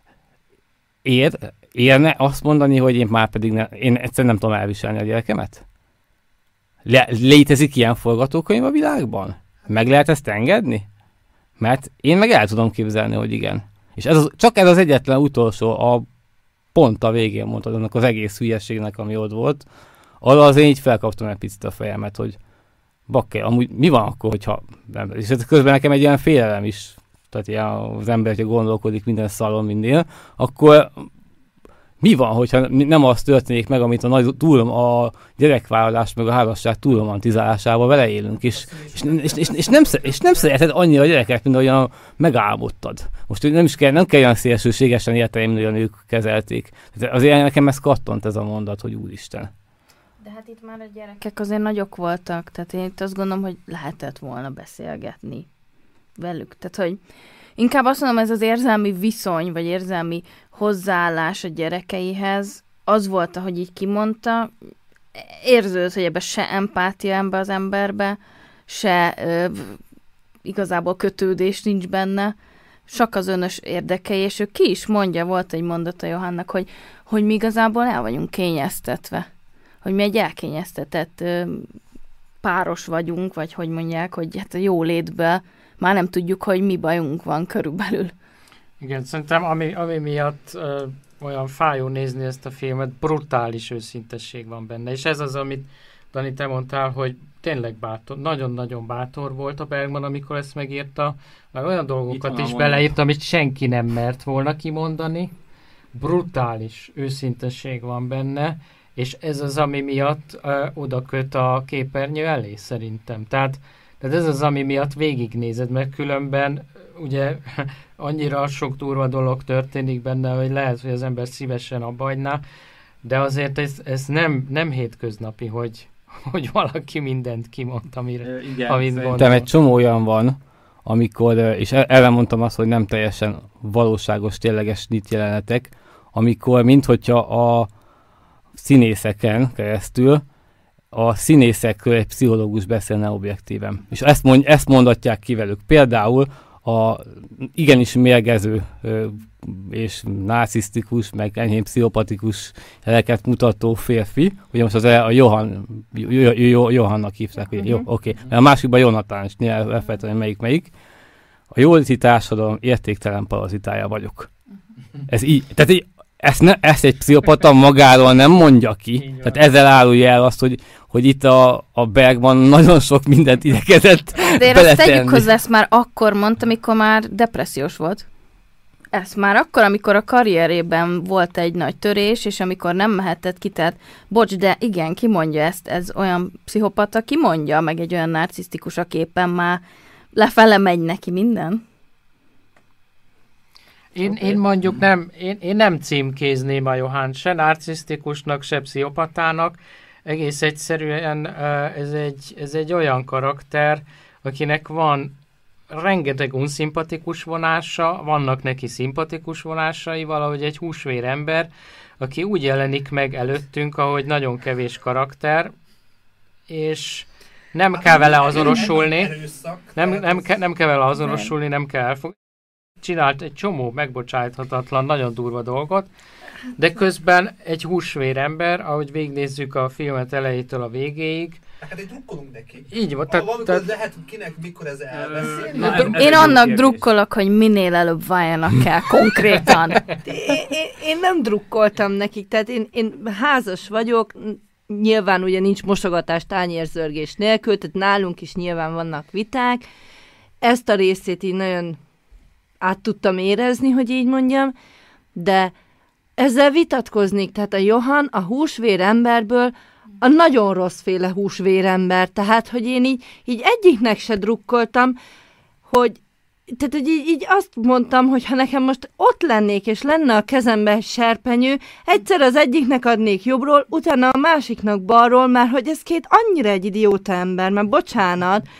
ér, érne azt mondani, hogy én már pedig ne, én egyszerűen nem tudom elviselni a gyerekemet? Le, létezik ilyen forgatókönyv a világban? Meg lehet ezt engedni? Mert én meg el tudom képzelni, hogy igen. És ez az, csak ez az egyetlen utolsó, a pont a végén mondtad annak az egész hülyeségnek, ami ott volt, arra azért így felkaptam egy picit a fejemet, hogy bakker, amúgy mi van akkor, hogyha nem, és közben nekem egy ilyen félelem is, tehát ilyen az ember, hogyha gondolkodik minden szalon minden, akkor mi van, hogyha nem az történik meg, amit a, nagy, túl, a gyerekvállalás meg a házasság túlromantizálásával vele élünk, és, és, és, és, és, nem, és nem szereted annyira a gyereket, mint ahogyan megálmodtad. Most nem is kell, nem kell olyan szélsőségesen értelem, hogy a nők kezelték. Azért nekem ez kattant ez a mondat, hogy úristen. De hát itt már a gyerekek azért nagyok voltak, tehát én itt azt gondolom, hogy lehetett volna beszélgetni velük. Tehát, hogy inkább azt mondom, ez az érzelmi viszony, vagy érzelmi hozzáállás a gyerekeihez, az volt, ahogy így kimondta, érződött, hogy ebbe se empátia ember az emberbe, se ö, igazából kötődés nincs benne, csak az önös érdekei, és ő ki is mondja, volt egy mondata Johannak, hogy, hogy mi igazából el vagyunk kényeztetve, hogy mi egy elkényeztetett ö, páros vagyunk, vagy hogy mondják, hogy hát a jólétben már nem tudjuk, hogy mi bajunk van körülbelül. Igen, szerintem ami, ami miatt ö, olyan fájó nézni ezt a filmet, brutális őszintesség van benne. És ez az, amit Dani, te mondtál, hogy tényleg bátor, nagyon-nagyon bátor volt a Bergman, amikor ezt megírta, meg olyan dolgokat is beleírt, amit senki nem mert volna kimondani. Brutális őszintesség van benne, és ez az, ami miatt ö, oda köt a képernyő elé, szerintem. Tehát, tehát ez az, ami miatt végignézed, mert különben ugye annyira sok durva dolog történik benne, hogy lehet, hogy az ember szívesen abbahagyná, de azért ez, ez nem, nem hétköznapi, hogy, hogy valaki mindent kimond, amire, igen, amit gondol. De egy csomó olyan van, amikor, és elmondtam azt, hogy nem teljesen valóságos, tényleges nyit jelenetek, amikor minthogyha a színészeken keresztül a színészekről egy pszichológus beszélne objektíven. És ezt, mond, ezt mondatják ki velük. Például a igenis mérgező és narcisztikus, meg enyhén pszichopatikus jeleket mutató férfi, ugye most az a Johan, Johannak hívták, ugye, jó, oké. Okay. A másikban Jonathan, és néha elfelejtem, melyik melyik. A jóléti társadalom értéktelen parazitája vagyok. Ez így, tehát így, ezt, ne, ezt egy pszichopata magáról nem mondja ki, tehát ezzel árulja el azt, hogy, hogy itt a, a Bergman nagyon sok mindent idekezett de én azt tegyük hozzá, ezt már akkor mondta, amikor már depressziós volt. Ez már akkor, amikor a karrierében volt egy nagy törés, és amikor nem mehetett ki, tehát bocs, de igen, ki mondja ezt, ez olyan pszichopata, ki mondja, meg egy olyan narcisztikus, aki éppen már lefele megy neki minden. Én, okay. én mondjuk nem, én, én nem címkézném a Johann se narcisztikusnak, se pszichopatának. Egész egyszerűen ez egy, ez egy olyan karakter, akinek van rengeteg unszimpatikus vonása, vannak neki szimpatikus vonásai, valahogy egy húsvér ember, aki úgy jelenik meg előttünk, ahogy nagyon kevés karakter, és nem kell vele azonosulni, nem, nem, ke, nem kell vele azonosulni, nem kell elfogni. Csinált egy csomó megbocsájthatatlan, nagyon durva dolgot, de közben egy húsvér ember, ahogy végignézzük a filmet elejétől a végéig. Hát itt drukkolunk neki. Így van. Tehát, tehát lehet kinek, mikor ez elveszi. Na, ez, ez én annak drukkolok, hogy minél előbb váljanak el konkrétan. én, én, én nem drukkoltam nekik, tehát én, én házas vagyok, nyilván ugye nincs mosogatás tányérzörgés nélkül, tehát nálunk is nyilván vannak viták. Ezt a részét így nagyon át tudtam érezni, hogy így mondjam, de ezzel vitatkoznék, tehát a Johann a húsvér emberből a nagyon rosszféle húsvér ember, tehát, hogy én így, így egyiknek se drukkoltam, hogy, tehát, hogy így, így azt mondtam, hogy ha nekem most ott lennék, és lenne a kezemben egy serpenyő, egyszer az egyiknek adnék jobbról, utána a másiknak balról, mert hogy ez két annyira egy idióta ember, mert bocsánat,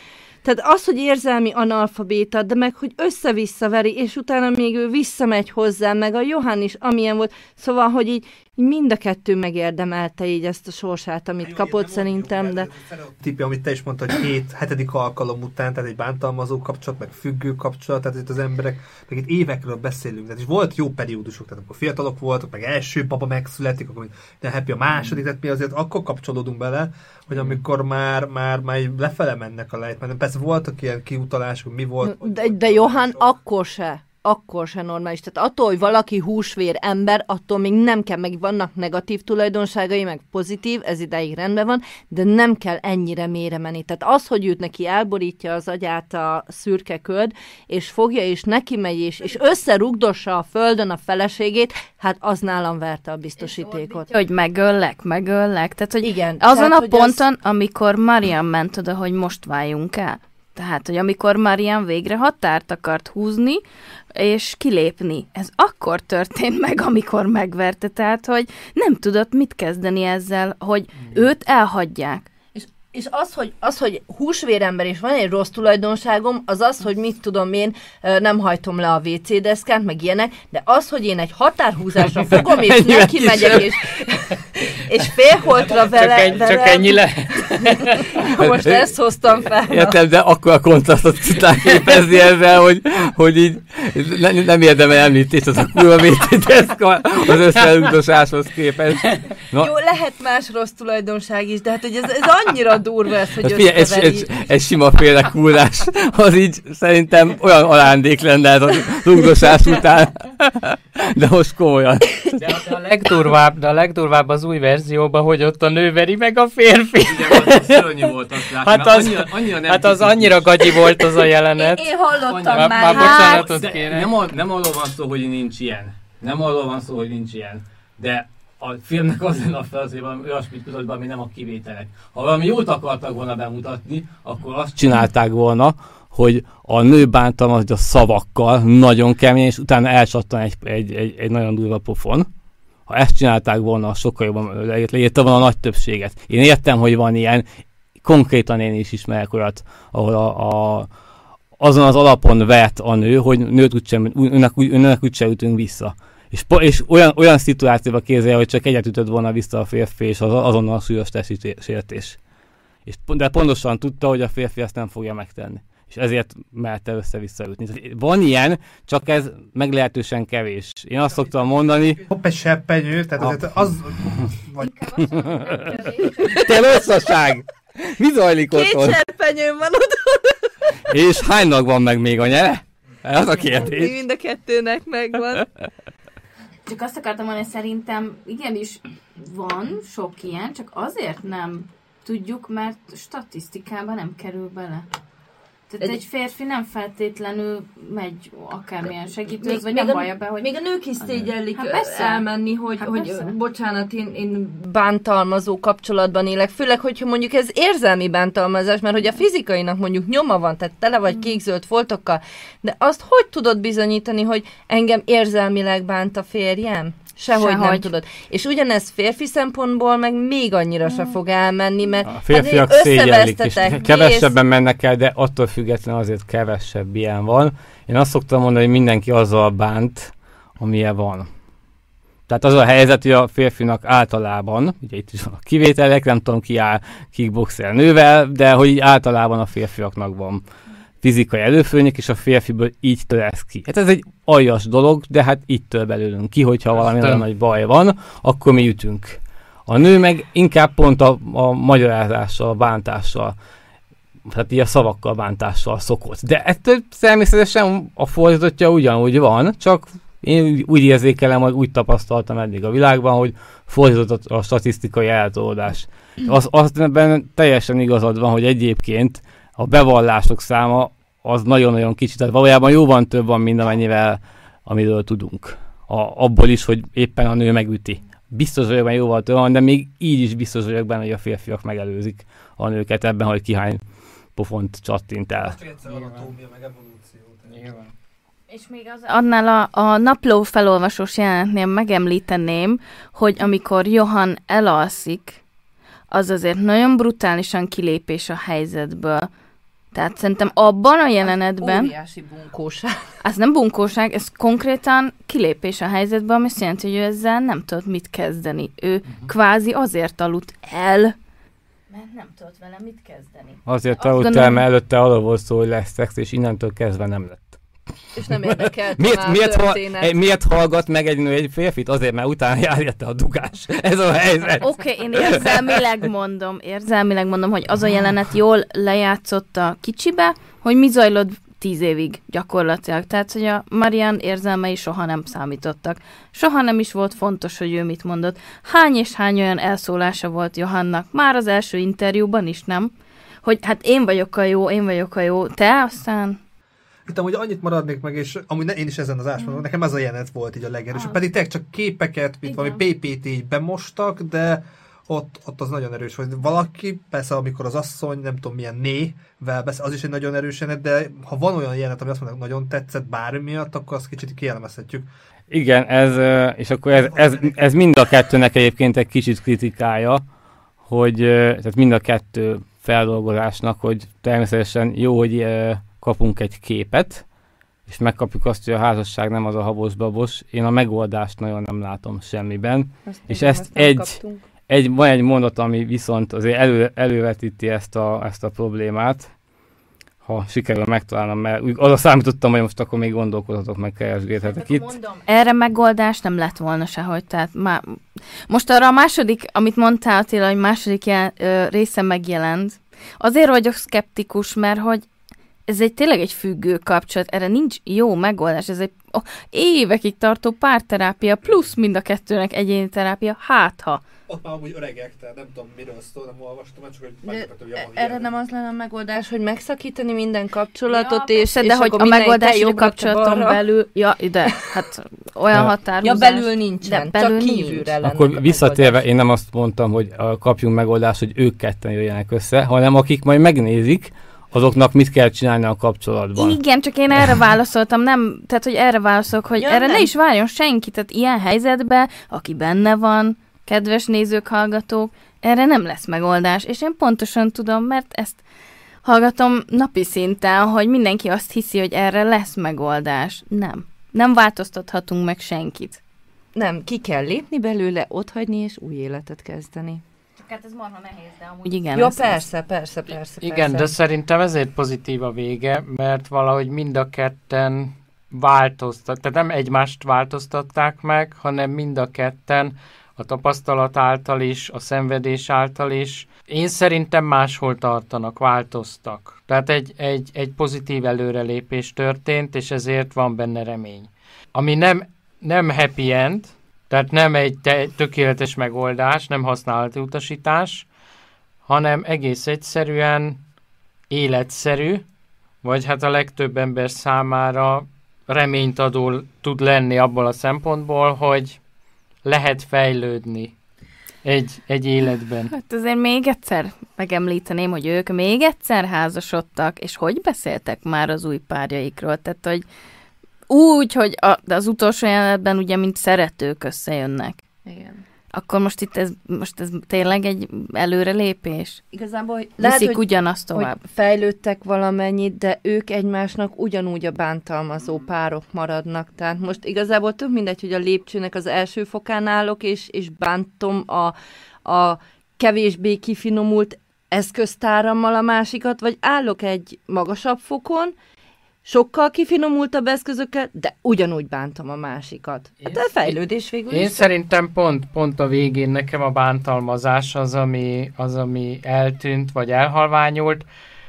Tehát az, hogy érzelmi analfabéta, de meg, hogy össze-vissza veri, és utána még ő visszamegy hozzá, meg a Johann is, amilyen volt. Szóval, hogy így, így mind a kettő megérdemelte így ezt a sorsát, amit jó, kapott szerintem, jó, de... Tipja, amit te is mondtad, hogy hét, hetedik alkalom után, tehát egy bántalmazó kapcsolat, meg függő kapcsolat, tehát itt az emberek, meg itt évekről beszélünk, tehát és volt jó periódusok, tehát amikor fiatalok voltak, meg első baba megszületik, akkor de happy a második, tehát mi azért akkor kapcsolódunk bele, hogy amikor már, már, már lefele mennek a lejtmeneten. Persze voltak ilyen kiutalások, mi volt. De, de Johann akkor se. Akkor se normális. Tehát attól, hogy valaki húsvér ember, attól még nem kell, meg vannak negatív tulajdonságai, meg pozitív, ez ideig rendben van, de nem kell ennyire mélyre menni. Tehát az, hogy őt neki elborítja az agyát a szürke köd, és fogja, és neki megy, és, és összerugdossa a földön a feleségét, hát az nálam verte a biztosítékot. Hogy megöllek, megöllek. Tehát, hogy igen. Azon tehát, a hogy ponton, az... amikor Marian ment oda, hogy most váljunk el. Tehát, hogy amikor Marian végre határt akart húzni, és kilépni. Ez akkor történt meg, amikor megverte. Tehát, hogy nem tudott mit kezdeni ezzel, hogy őt elhagyják. És, és az, hogy, az, hogy húsvérember és van egy rossz tulajdonságom, az az, hogy mit tudom én, nem hajtom le a vé cé deszkát, meg ilyenek, de az, hogy én egy határhúzásra fogom, és neki megyek, és, és félholtra vele... Csak, egy, vele, csak ennyi lehet. Most ezt hoztam fel. Értem, de akkor a kontrasztot tudták képezni ezzel, hogy, hogy így ne, nem érdemel említést, az a kurva vé cé deszka az összeugdosáshoz képest. No. Jó, lehet más rossz tulajdonság is, de hát hogy ez, ez annyira durva ez, hogy összeveri. Ez, ez, ez sima félrekullás, az így szerintem olyan alándék lenne ez az ugdosás után. De most komolyan. De, de, a legdurvább, de a legdurvább az új verzióban, hogy ott a nő veri meg a férfi. Igen, az szörnyű volt azt látni. Hát az annyira, annyira, nem hát az annyira gagyi volt az a jelenet. Én, én hallottam annyira, már. Már bocsánatot kéne. Nem, nem arról van szó, hogy nincs ilyen. Nem arról van szó, hogy nincs ilyen. De a filmnek az lenne a fel, hogy valami olyasmit mutat be, ami nem a kivételek. Ha valami jót akartak volna bemutatni, akkor azt csinálták volna, hogy a nő bántalmazja szavakkal, nagyon kemény, és utána elcsattan egy, egy, egy, egy nagyon durva pofon. Ha ezt csinálták volna, sokkal jobban leírta volna a nagy többséget. Én értem, hogy van ilyen, konkrétan én is ismerek olyat, ahol a, a, azon az alapon vert a nő, hogy nőt úgysem, önnek, önnek úgyse ütünk vissza. És, és olyan, olyan szituációba képzelje, hogy csak egyet ütött volna vissza a férfi, és az, azonnal súlyos testi sértés. És, de pontosan tudta, hogy a férfi ezt nem fogja megtenni. És ezért merte össze-vissza ütni. Van ilyen, csak ez meglehetősen kevés. Én azt szoktam mondani... Hopp, egy seppenyő, tehát azért az... Vagy... Te rosszaság! Mi zajlik otthon? Két seppenyőm van otthon. És hánynak van meg még a nyele? Ez a kérdés. Mind a kettőnek megvan. Csak azt akartam mondani, szerintem igenis van sok ilyen, csak azért nem tudjuk, mert statisztikában nem kerül bele. Tehát egy, egy férfi nem feltétlenül megy akármilyen segítőhöz, vagy nem vallja be, hogy... Még a nők is szégyellik hát elmenni, hogy, hát hogy bocsánat, én, én bántalmazó kapcsolatban élek. Főleg, hogyha mondjuk ez érzelmi bántalmazás, mert hogy a fizikainak mondjuk nyoma van, tehát tele vagy kék-zöld foltokkal, de azt hogy tudod bizonyítani, hogy engem érzelmileg bánt a férjem? Sehogy, Sehogy nem tudod. És ugyanez férfi szempontból meg még annyira se fog elmenni, mert a férfiak hát szégyellik, és kevesebben mennek el, de attól függetlenül azért kevesebb ilyen van. Én azt szoktam mondani, hogy mindenki azzal bánt, amilyen van. Tehát az a helyzet, hogy a férfinak általában, ugye itt is van a kivételek, nem tudom ki áll kickboxer nővel, de hogy így általában a férfiaknak van fizikai előfölények, és a férfiből így töresz ki. Hát ez egy aljas dolog, de hát így tör belőlünk ki, hogyha valami nagyon nagy baj van, akkor mi ütünk. A nő meg inkább pont a, a magyarázással, a bántással, tehát így a szavakkal bántással szokott. De ettől természetesen a fordítottja ugyanúgy van, csak én úgy érzékelem, hogy úgy tapasztaltam eddig a világban, hogy fordított a statisztikai eltolódás. Az, azt ebben teljesen igazad van, hogy egyébként a bevallások száma az nagyon-nagyon kicsi, tehát valójában jóval több van, mint amennyivel, amiről tudunk. A, abból is, hogy éppen a nő megüti. Biztos vagyok benne, jóval több van, de még így is biztos vagyok benne, hogy a férfiak megelőzik a nőket ebben, hogy ki hány pofont csattint el. Csak egyszer anatómia, meg evolúció. És még az annál a, a napló felolvasós jelenetnél megemlíteném, hogy amikor Johann elalszik, az azért nagyon brutálisan kilépés a helyzetből. Tehát szerintem abban a jelenetben... Óriási bunkóság. Ez nem bunkóság, ez konkrétan kilépés a helyzetben, ami azt jelenti, hogy ő ezzel nem tudott mit kezdeni. Ő uh-huh. kvázi azért aludt el, mert nem tudott vele mit kezdeni. Azért aludt gondolom... el, mert előtte arról volt szó, hogy lesz szex, és innentől kezdve nem lett. És nem érdekelt miért, miért, hal, miért hallgat meg egy nő egy férfit? Azért, mert utána járjette a dugás. Ez a helyzet. Oké, okay, én érzelmileg mondom, érzelmileg mondom, hogy az a jelenet jól lejátszott a kicsibe, hogy mi zajlott tíz évig gyakorlatilag. Tehát, hogy a Marian érzelmei soha nem számítottak. Soha nem is volt fontos, hogy ő mit mondott. Hány és hány olyan elszólása volt Johannak, már az első interjúban is, nem? Hogy hát én vagyok a jó, én vagyok a jó, te aztán... Itt amúgy annyit maradnék meg, és amúgy ne, én is ezen az ásmondom, mm. nekem ez a jelenet volt így a legerősebb. Ah. Pedig tényleg csak képeket, mint valami pé pé té így bemostak, de ott, ott az nagyon erős volt. Valaki, persze amikor az asszony, nem tudom milyen nével beszél, az is egy nagyon erős jelenet, de ha van olyan jelenet, ami azt mondja, nagyon tetszett bármi miatt, akkor azt kicsit kielmezhetjük. Igen, ez, és akkor ez, ez, ez mind a kettőnek egyébként egy kicsit kritikája, hogy tehát mind a kettő feldolgozásnak, hogy természetesen jó, hogy kapunk egy képet, és megkapjuk azt, hogy a házasság nem az a habos-babos. Én a megoldást nagyon nem látom semmiben. Azt és ezt egy, egy, van egy mondat, ami viszont azért elő, elővetíti ezt a, ezt a problémát, ha sikerül megtalálnom, mert úgy arra számítottam, hogy most akkor még gondolkodhatok, meg keresgélhetek itt. Mondom, erre megoldás nem lett volna sehogy, tehát má... most arra a második, amit mondtál Attila, hogy második jel, ö, része megjelent, azért vagyok szkeptikus, mert hogy ez egy tényleg egy függő kapcsolat, erre nincs jó megoldás, ez egy oh, évekig tartó párterápia, plusz mind a kettőnek egyéni terápia, hát ha. Ott már amúgy öregek, tehát nem tudom miről szól, nem olvastam, csak hogy meglepető, hogy erre ilyen. Nem az lenne a megoldás, hogy megszakítani minden kapcsolatot, ja, és, de és hogy a megoldás a kapcsolaton belül, ja, de hát olyan határozás. Ja, belül nincsen, de belül csak kívülre lenne. Akkor visszatérve, én nem azt mondtam, hogy kapjunk megoldást, hogy ők ketten jöjjenek össze, hanem akik majd megnézik, azoknak mit kell csinálni a kapcsolatban. Igen, csak én erre válaszoltam, nem, tehát hogy erre válaszolok, hogy ja, erre nem. Ne is várjon senki, tehát ilyen helyzetben, aki benne van, kedves nézők, hallgatók, erre nem lesz megoldás, és én pontosan tudom, mert ezt hallgatom napi szinten, hogy mindenki azt hiszi, hogy erre lesz megoldás. Nem. Nem változtathatunk meg senkit. Nem, ki kell lépni belőle, otthagyni és új életet kezdeni. Hát ez marha nehéz, de amúgy igen. Jó, persze, persze, persze. Igen, persze. de szerintem ezért pozitív a vége, mert valahogy mind a ketten változtat, tehát nem egymást változtatták meg, hanem mind a ketten a tapasztalat által is, a szenvedés által is. Én szerintem máshol tartanak, változtak. Tehát egy, egy, egy pozitív előrelépés történt, és ezért van benne remény. Ami nem, nem happy end, tehát nem egy te- tökéletes megoldás, nem használati utasítás, hanem egész egyszerűen életszerű, vagy hát a legtöbb ember számára reményt adó tud lenni abból a szempontból, hogy lehet fejlődni egy, egy életben. Hát azért még egyszer megemlíteném, hogy ők még egyszer házasodtak, és hogy beszéltek már az új párjaikról, tehát hogy úgy, hogy a, de az utolsó jelenetben ugye, mint szeretők összejönnek. Igen. Akkor most itt ez, most ez tényleg egy előrelépés? Igazából hogy lehet, Viszik hogy, ugyanazt tovább. Hogy fejlődtek valamennyit, de ők egymásnak ugyanúgy a bántalmazó párok maradnak. Tehát most igazából tök mindegy, hogy a lépcsőnek az első fokán állok, és, és bántom a, a kevésbé kifinomult eszköztárammal a másikat, vagy állok egy magasabb fokon, sokkal kifinomultabb eszközökkel, de ugyanúgy bántom a másikat. Hát a fejlődés végül Én is. szerintem pont, pont a végén nekem a bántalmazás az, ami, az, ami eltűnt, vagy elhalványult.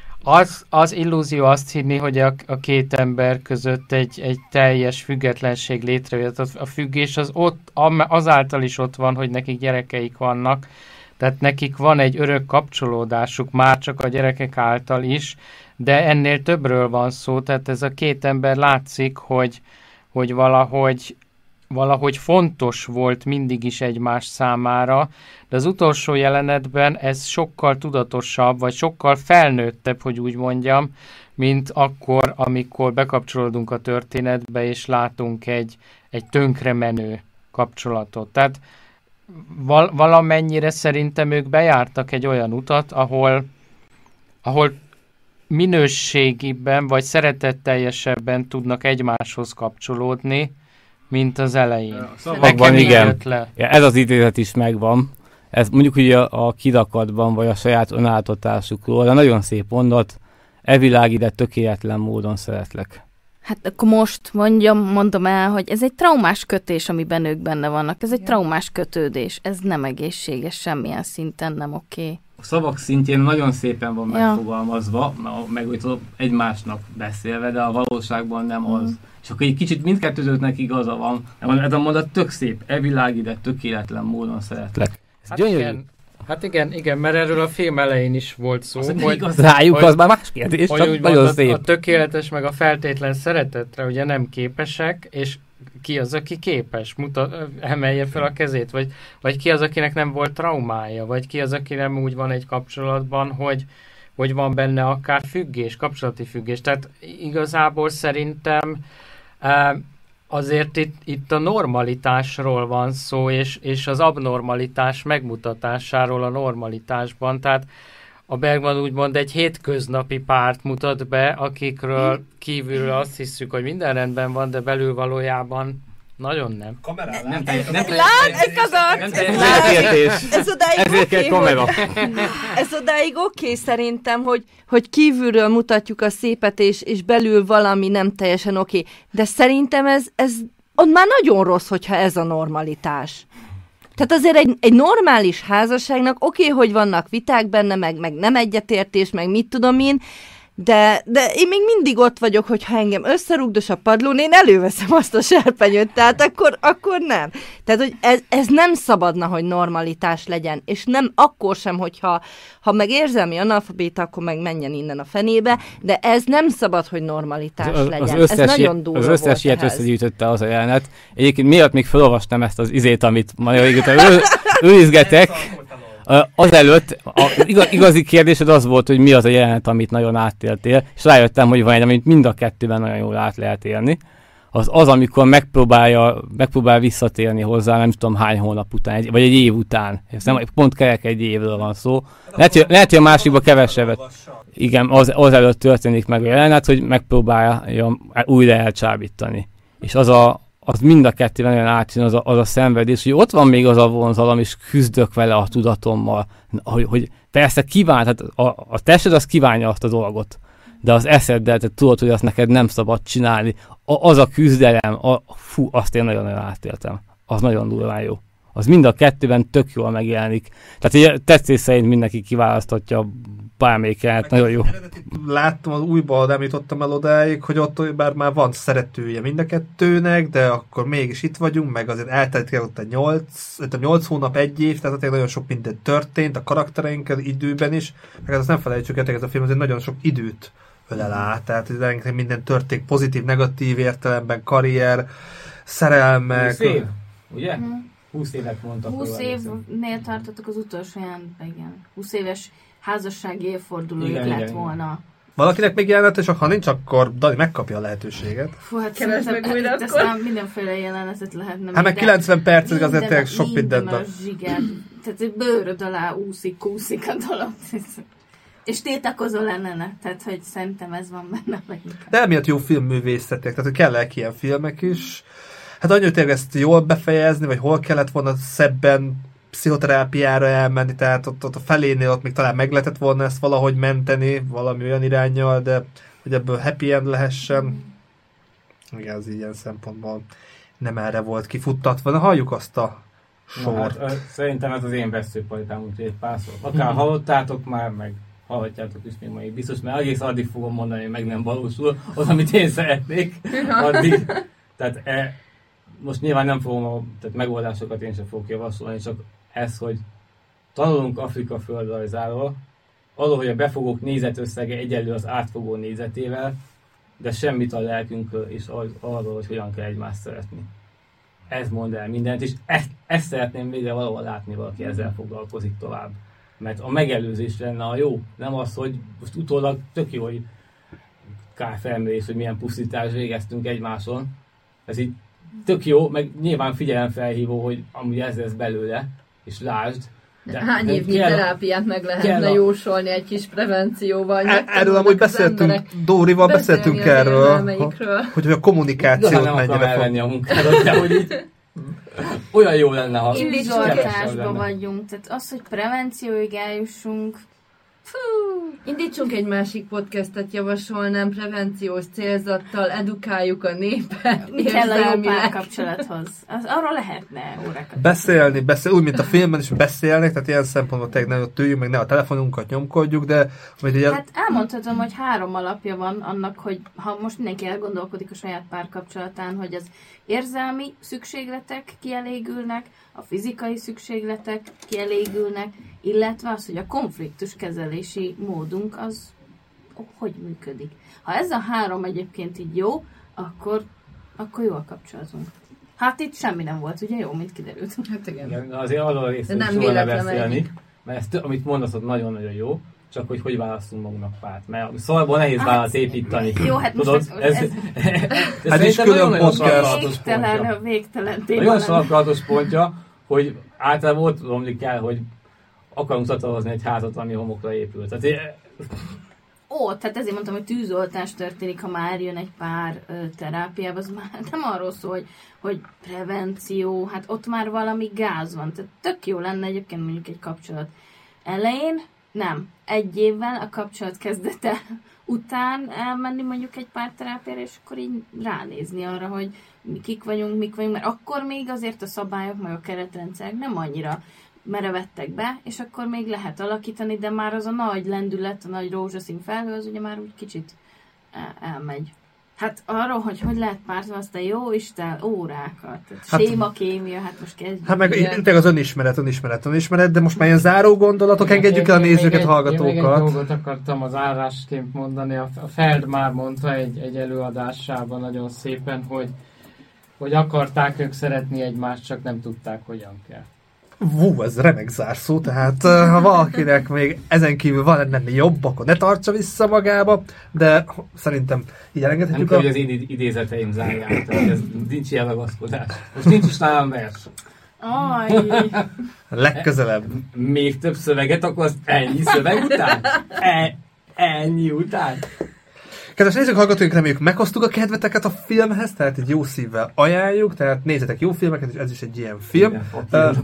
Az, az illúzió azt hinni, hogy a, a két ember között egy, egy teljes függetlenség létrejött. A függés az ott, azáltal is ott van, hogy nekik gyerekeik vannak. Tehát nekik van egy örök kapcsolódásuk, már csak a gyerekek által is, de ennél többről van szó, tehát ez a két ember látszik, hogy, hogy valahogy, valahogy fontos volt mindig is egymás számára, de az utolsó jelenetben ez sokkal tudatosabb, vagy sokkal felnőttebb, hogy úgy mondjam, mint akkor, amikor bekapcsolódunk a történetbe, és látunk egy, egy tönkre menő kapcsolatot. Tehát val- valamennyire szerintem ők bejártak egy olyan utat, ahol, ahol minőségiben, vagy szeretetteljesebben tudnak egymáshoz kapcsolódni, mint az elején. Szavakban igen. Ja, ez az idézet is megvan. Ez mondjuk ugye a, a kirakatban, vagy a saját önáltatásukról, de nagyon szép mondat, e világ ide tökéletlen módon szeretlek. Hát akkor most mondjam, mondom el, hogy ez egy traumás kötés, amiben ők benne vannak. Ez egy traumás kötődés. Ez nem egészséges, semmilyen szinten nem oké. A szavak szintjén nagyon szépen van ja. megfogalmazva, meg úgy egymásnak beszélve, de a valóságban nem mm. az. És akkor egy kicsit mindkettőzőknek igaza van. Ez a mondat tök szép. E világ ide tökéletlen módon szeretlek. Hát igen, hát igen, igen, mert erről a film elején is volt szó. Az hogy igaz, rájuk, hogy, az már más kérdés, hogy csak nagyon szép. A, a tökéletes meg a feltétlen szeretetre ugye nem képesek, és ki az, aki képes? Mutat, emelje fel a kezét, vagy, vagy ki az, akinek nem volt traumája, vagy ki az, aki nem úgy van egy kapcsolatban, hogy, hogy van benne akár függés, kapcsolati függés. Tehát igazából szerintem uh, azért itt, itt a normalitásról van szó, és, és az abnormalitás megmutatásáról a normalitásban. Tehát a Bergman úgymond egy hétköznapi párt mutat be, akikről kívülről azt hiszük, hogy minden rendben van, de belül valójában nagyon nem. Kamerán nem ez az Ez odáig oké, kamera. Ez odáig oké szerintem, hogy, hogy kívülről mutatjuk a szépet, és, és belül valami nem teljesen oké. De szerintem ez, ez ott már nagyon rossz, hogyha ez a normalitás. Tehát azért egy, egy normális házasságnak oké, hogy vannak viták benne, meg, meg nem egyetértés, meg mit tudom én, De, de én még mindig ott vagyok, hogyha engem összerugdos a padlón, én előveszem azt a serpenyőt, tehát akkor, akkor nem. Tehát, hogy ez, ez nem szabadna, hogy normalitás legyen, és nem akkor sem, hogyha ha meg érzelmi analfabéta, akkor meg menjen innen a fenébe, de ez nem szabad, hogy normalitás az, legyen. Az ez nagyon durva Az összes ilyet ehhez. Összegyűjtötte az a jelenet. Egyébként miatt még felolvastam ezt az izét, amit majd őrizgetek. Azelőtt az igazi kérdésed az volt, hogy mi az a jelenet, amit nagyon átéltél, és rájöttem, hogy van egy, amit mind a kettőben nagyon jól át lehet élni. Az az, amikor megpróbálja, megpróbál visszatérni hozzá, nem tudom hány hónap után, egy, vagy egy év után. Ez nem, pont kerek egy évről van szó. Lehet, hogy, lehet, hogy a másikban kevesebbet. Igen, az, az előtt történik meg a jelenet, hogy megpróbálja újra elcsábítani. És az a az mind a kettőben olyan átjön az a, az a szenvedés, hogy ott van még az a vonzalom, és küzdök vele a tudatommal, hogy, hogy persze kíván, tehát a, a tested az kívánja azt a dolgot, de az eszeddel, tehát tudod, hogy azt neked nem szabad csinálni. A, az a küzdelem, a, fú, azt én nagyon-nagyon átéltem. Az nagyon durván jó. Az mind a kettőben tök jól megjelenik. Tehát tetszés szerint mindenki kiválaszthatja bármelyiket, nagyon jó. Láttam az újban, nem jutottam el odáig, hogy ott bár már van szeretője mind a kettőnek, de akkor mégis itt vagyunk, meg azért eltelt ott a nyolc, a nyolc hónap, egy év, tehát nagyon sok minden történt, a karaktereinkkel időben is, meg azt nem felejtsük el, ez a film azért nagyon sok időt ölel át, tehát minden történt pozitív, negatív értelemben, karrier, szerelmek. húsz év, ugye? Hmm. húsz évet mondtak. húsz évnél tartottak az utolsó jelentben, igen. húsz éves házassági évfordulójuk lett igen, volna. Valakinek még jelenet, és ha nincs, akkor Dani megkapja a lehetőséget. Fú, hát szerintem aztán mindenféle jelenetet lehetne. Hát meg kilencven percig azért tényleg sok mindent. Minden a zsiger, tehát bőröd alá úszik, kúszik a dolog. És tiltakozol ellene, tehát hogy szerintem ez van benne. De emiatt jó filmművészetek, tehát hogy kellek ilyen filmek is. Hát annyira tényleg ezt jól befejezni, vagy hol kellett volna szebben pszichoterápiára elmenni, tehát ott, ott a felénél ott még talán meg lehetett volna ezt valahogy menteni, valami olyan iránnyal, de hogy ebből happy end lehessen. Igen, az ilyen szempontból nem erre volt kifuttatva. Na, halljuk azt a sort. Na, hát, szerintem ez az én veszőpajtám, úgyhogy egy pár szó. Akár hallottátok már, meg hallhatjátok is még majd biztos, mert egész addig fogom mondani, hogy meg nem valósul az, amit én szeretnék addig. Tehát e, most nyilván nem fogom a tehát megoldásokat én sem fogok javasolni, csak ez, hogy tanulunk Afrika földrajzáról, arról, hogy a befogók nézetösszege egyenlő az átfogó nézetével, de semmit a lelkünkről és arról, hogy hogyan kell egymást szeretni. Ez mond el mindent, és ezt, ezt szeretném végre valahol látni, valaki ezzel foglalkozik tovább. Mert a megelőzés lenne a jó, nem az, hogy most utólag tök jó, hogy kárfelmérés, hogy milyen pusztítást végeztünk egymáson. Ez így tök jó, meg nyilván figyelemfelhívó, hogy amúgy ez lesz belőle, és lásd, De hány évnyi kell, terápiát meg lehetne a... jósolni egy kis prevencióval? E- erről amúgy beszéltünk, Dórival beszéltünk erről, hogy a kommunikációt nem mennyire elvenni a munkádat, de hogy így olyan jó lenne, ha indítsóltásban vagyunk. Tehát az, hogy prevencióig eljussunk, fú, indítsunk egy másik podcastet, javasolnám, prevenciós célzattal, edukáljuk a népet. Mi kell a jó párkapcsolathoz? Az, arról lehetne órákat. Beszélni, beszélni, úgy, mint a filmben is beszélnek, tehát ilyen szempontból tényleg ne tűjünk, meg ne a telefonunkat nyomkodjuk, de... Ugye... Hát elmondhatom, hogy három alapja van annak, hogy ha most mindenki elgondolkodik a saját párkapcsolatán, hogy az érzelmi szükségletek kielégülnek, a fizikai szükségletek kielégülnek, illetve az, hogy a konfliktus kezelési módunk az hogy működik. Ha ez a három egyébként így jó, akkor, akkor jó a kapcsolatunk. Hát itt semmi nem volt, ugye jó, mint kiderült. Hát igen. igen azért arról a részről is jól lebeszélni, mert ezt, amit mondasz, ott nagyon-nagyon jó, csak hogy hogy választunk magunknak párt. Mert szóval nehéz hát, választ építeni. Jó, hát tudod, most ez... ez, ez hát is külön podcast. Végtelen, végtelen téma. Nagyon sarkalatos pontja, hogy általában ott romlik el, hogy akarunk szatalozni egy házat, ami homokra épült. Tehát, Ó, tehát ezért mondtam, hogy tűzoltás történik, ha már jön egy pár ö, terápiába, az már nem arról szól, hogy, hogy prevenció, hát ott már valami gáz van. Tehát tök jó lenne egyébként mondjuk egy kapcsolat elején, nem, egy évvel a kapcsolat kezdete után elmenni mondjuk egy pár terápiára, és akkor így ránézni arra, hogy mi kik vagyunk, mik vagyunk, mert akkor még azért a szabályok, meg a keretrendszerek nem annyira merevettek be, és akkor még lehet alakítani, de már az a nagy lendület, a nagy rózsaszín felhő, az ugye már úgy kicsit elmegy. Hát arról, hogy hogy lehet pártválasztani, jó Isten, órákat. Hát, séma, kémia, hát most kezdjük. Hát meg tényleg az önismeret, önismeret, önismeret, de most már ilyen záró gondolatok, engedjük el a nézőket, egy, hallgatókat. Még egy dolgot akartam az árásként mondani, a Feld már mondta egy, egy előadásában nagyon szépen, hogy, hogy akarták ők szeretni egymást, csak nem tudták, hogyan kell. Vú, ez remek zárszó, tehát ha valakinek még ezen kívül van ennél jobb, akkor ne tartsa vissza magába, de szerintem így elengedhetjük. Nem kell, a... hogy az én idézeteim zárják, tehát ez nincs ilyen ragaszkodás. Most nincs is nálam vers. Aj. Legközelebb. Még több szöveget akarsz ennyi szöveg után? E- ennyi után? Kedves nézők, hallgatóink, reméljük meghoztuk a kedveteket a filmhez, tehát egy jó szívvel ajánljuk, tehát nézzetek jó filmeket, és ez is egy ilyen film. Uh,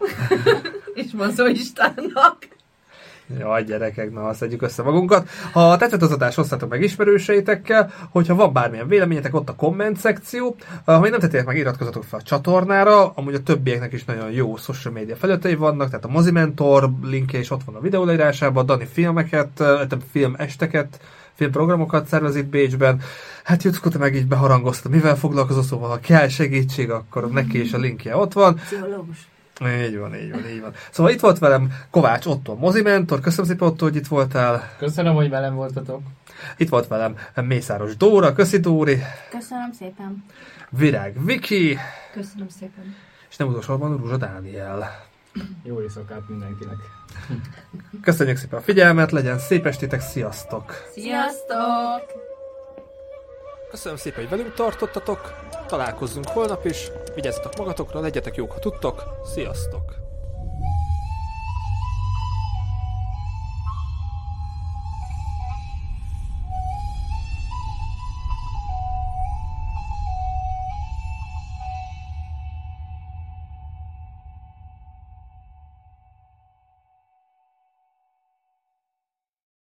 és Mazó Istvánnak. Jaj, gyerekek, na, szedjük össze magunkat. Ha tetszett az adás, osszátok meg ismerőseitekkel, hogyha van bármilyen véleményetek, ott a komment szekció. Ha még nem tettétek meg, iratkozzatok fel a csatornára, amúgy a többieknek is nagyon jó social media felületei vannak, tehát a Mozimentor linkje is ott van a videó leírásában, Dani filmeket, filmesteket, filmprogramokat szervez itt Bécsben. Hát Jucko, te meg így beharangozta, mivel foglalkozol, szóval ha kell segítség, akkor neki is a linkje ott van. Pszichológus. Így van, így van, így van. Szóval itt volt velem Kovács Otto, Mozimentor. Köszönöm szépen, Otto, hogy itt voltál. Köszönöm, hogy velem voltatok. Itt volt velem Mészáros Dóra. Köszi, Dóri. Köszönöm szépen. Virág Viki. Köszönöm szépen. És nem utolsóban Rúzsa Dániel. Jó éjszakát mindenkinek. Köszönjük szépen a figyelmet, legyen szép estétek, sziasztok! Sziasztok! Köszönöm szépen, hogy velünk tartottatok, találkozzunk holnap is, vigyázzatok magatokra, legyetek jók, ha tudtok, sziasztok!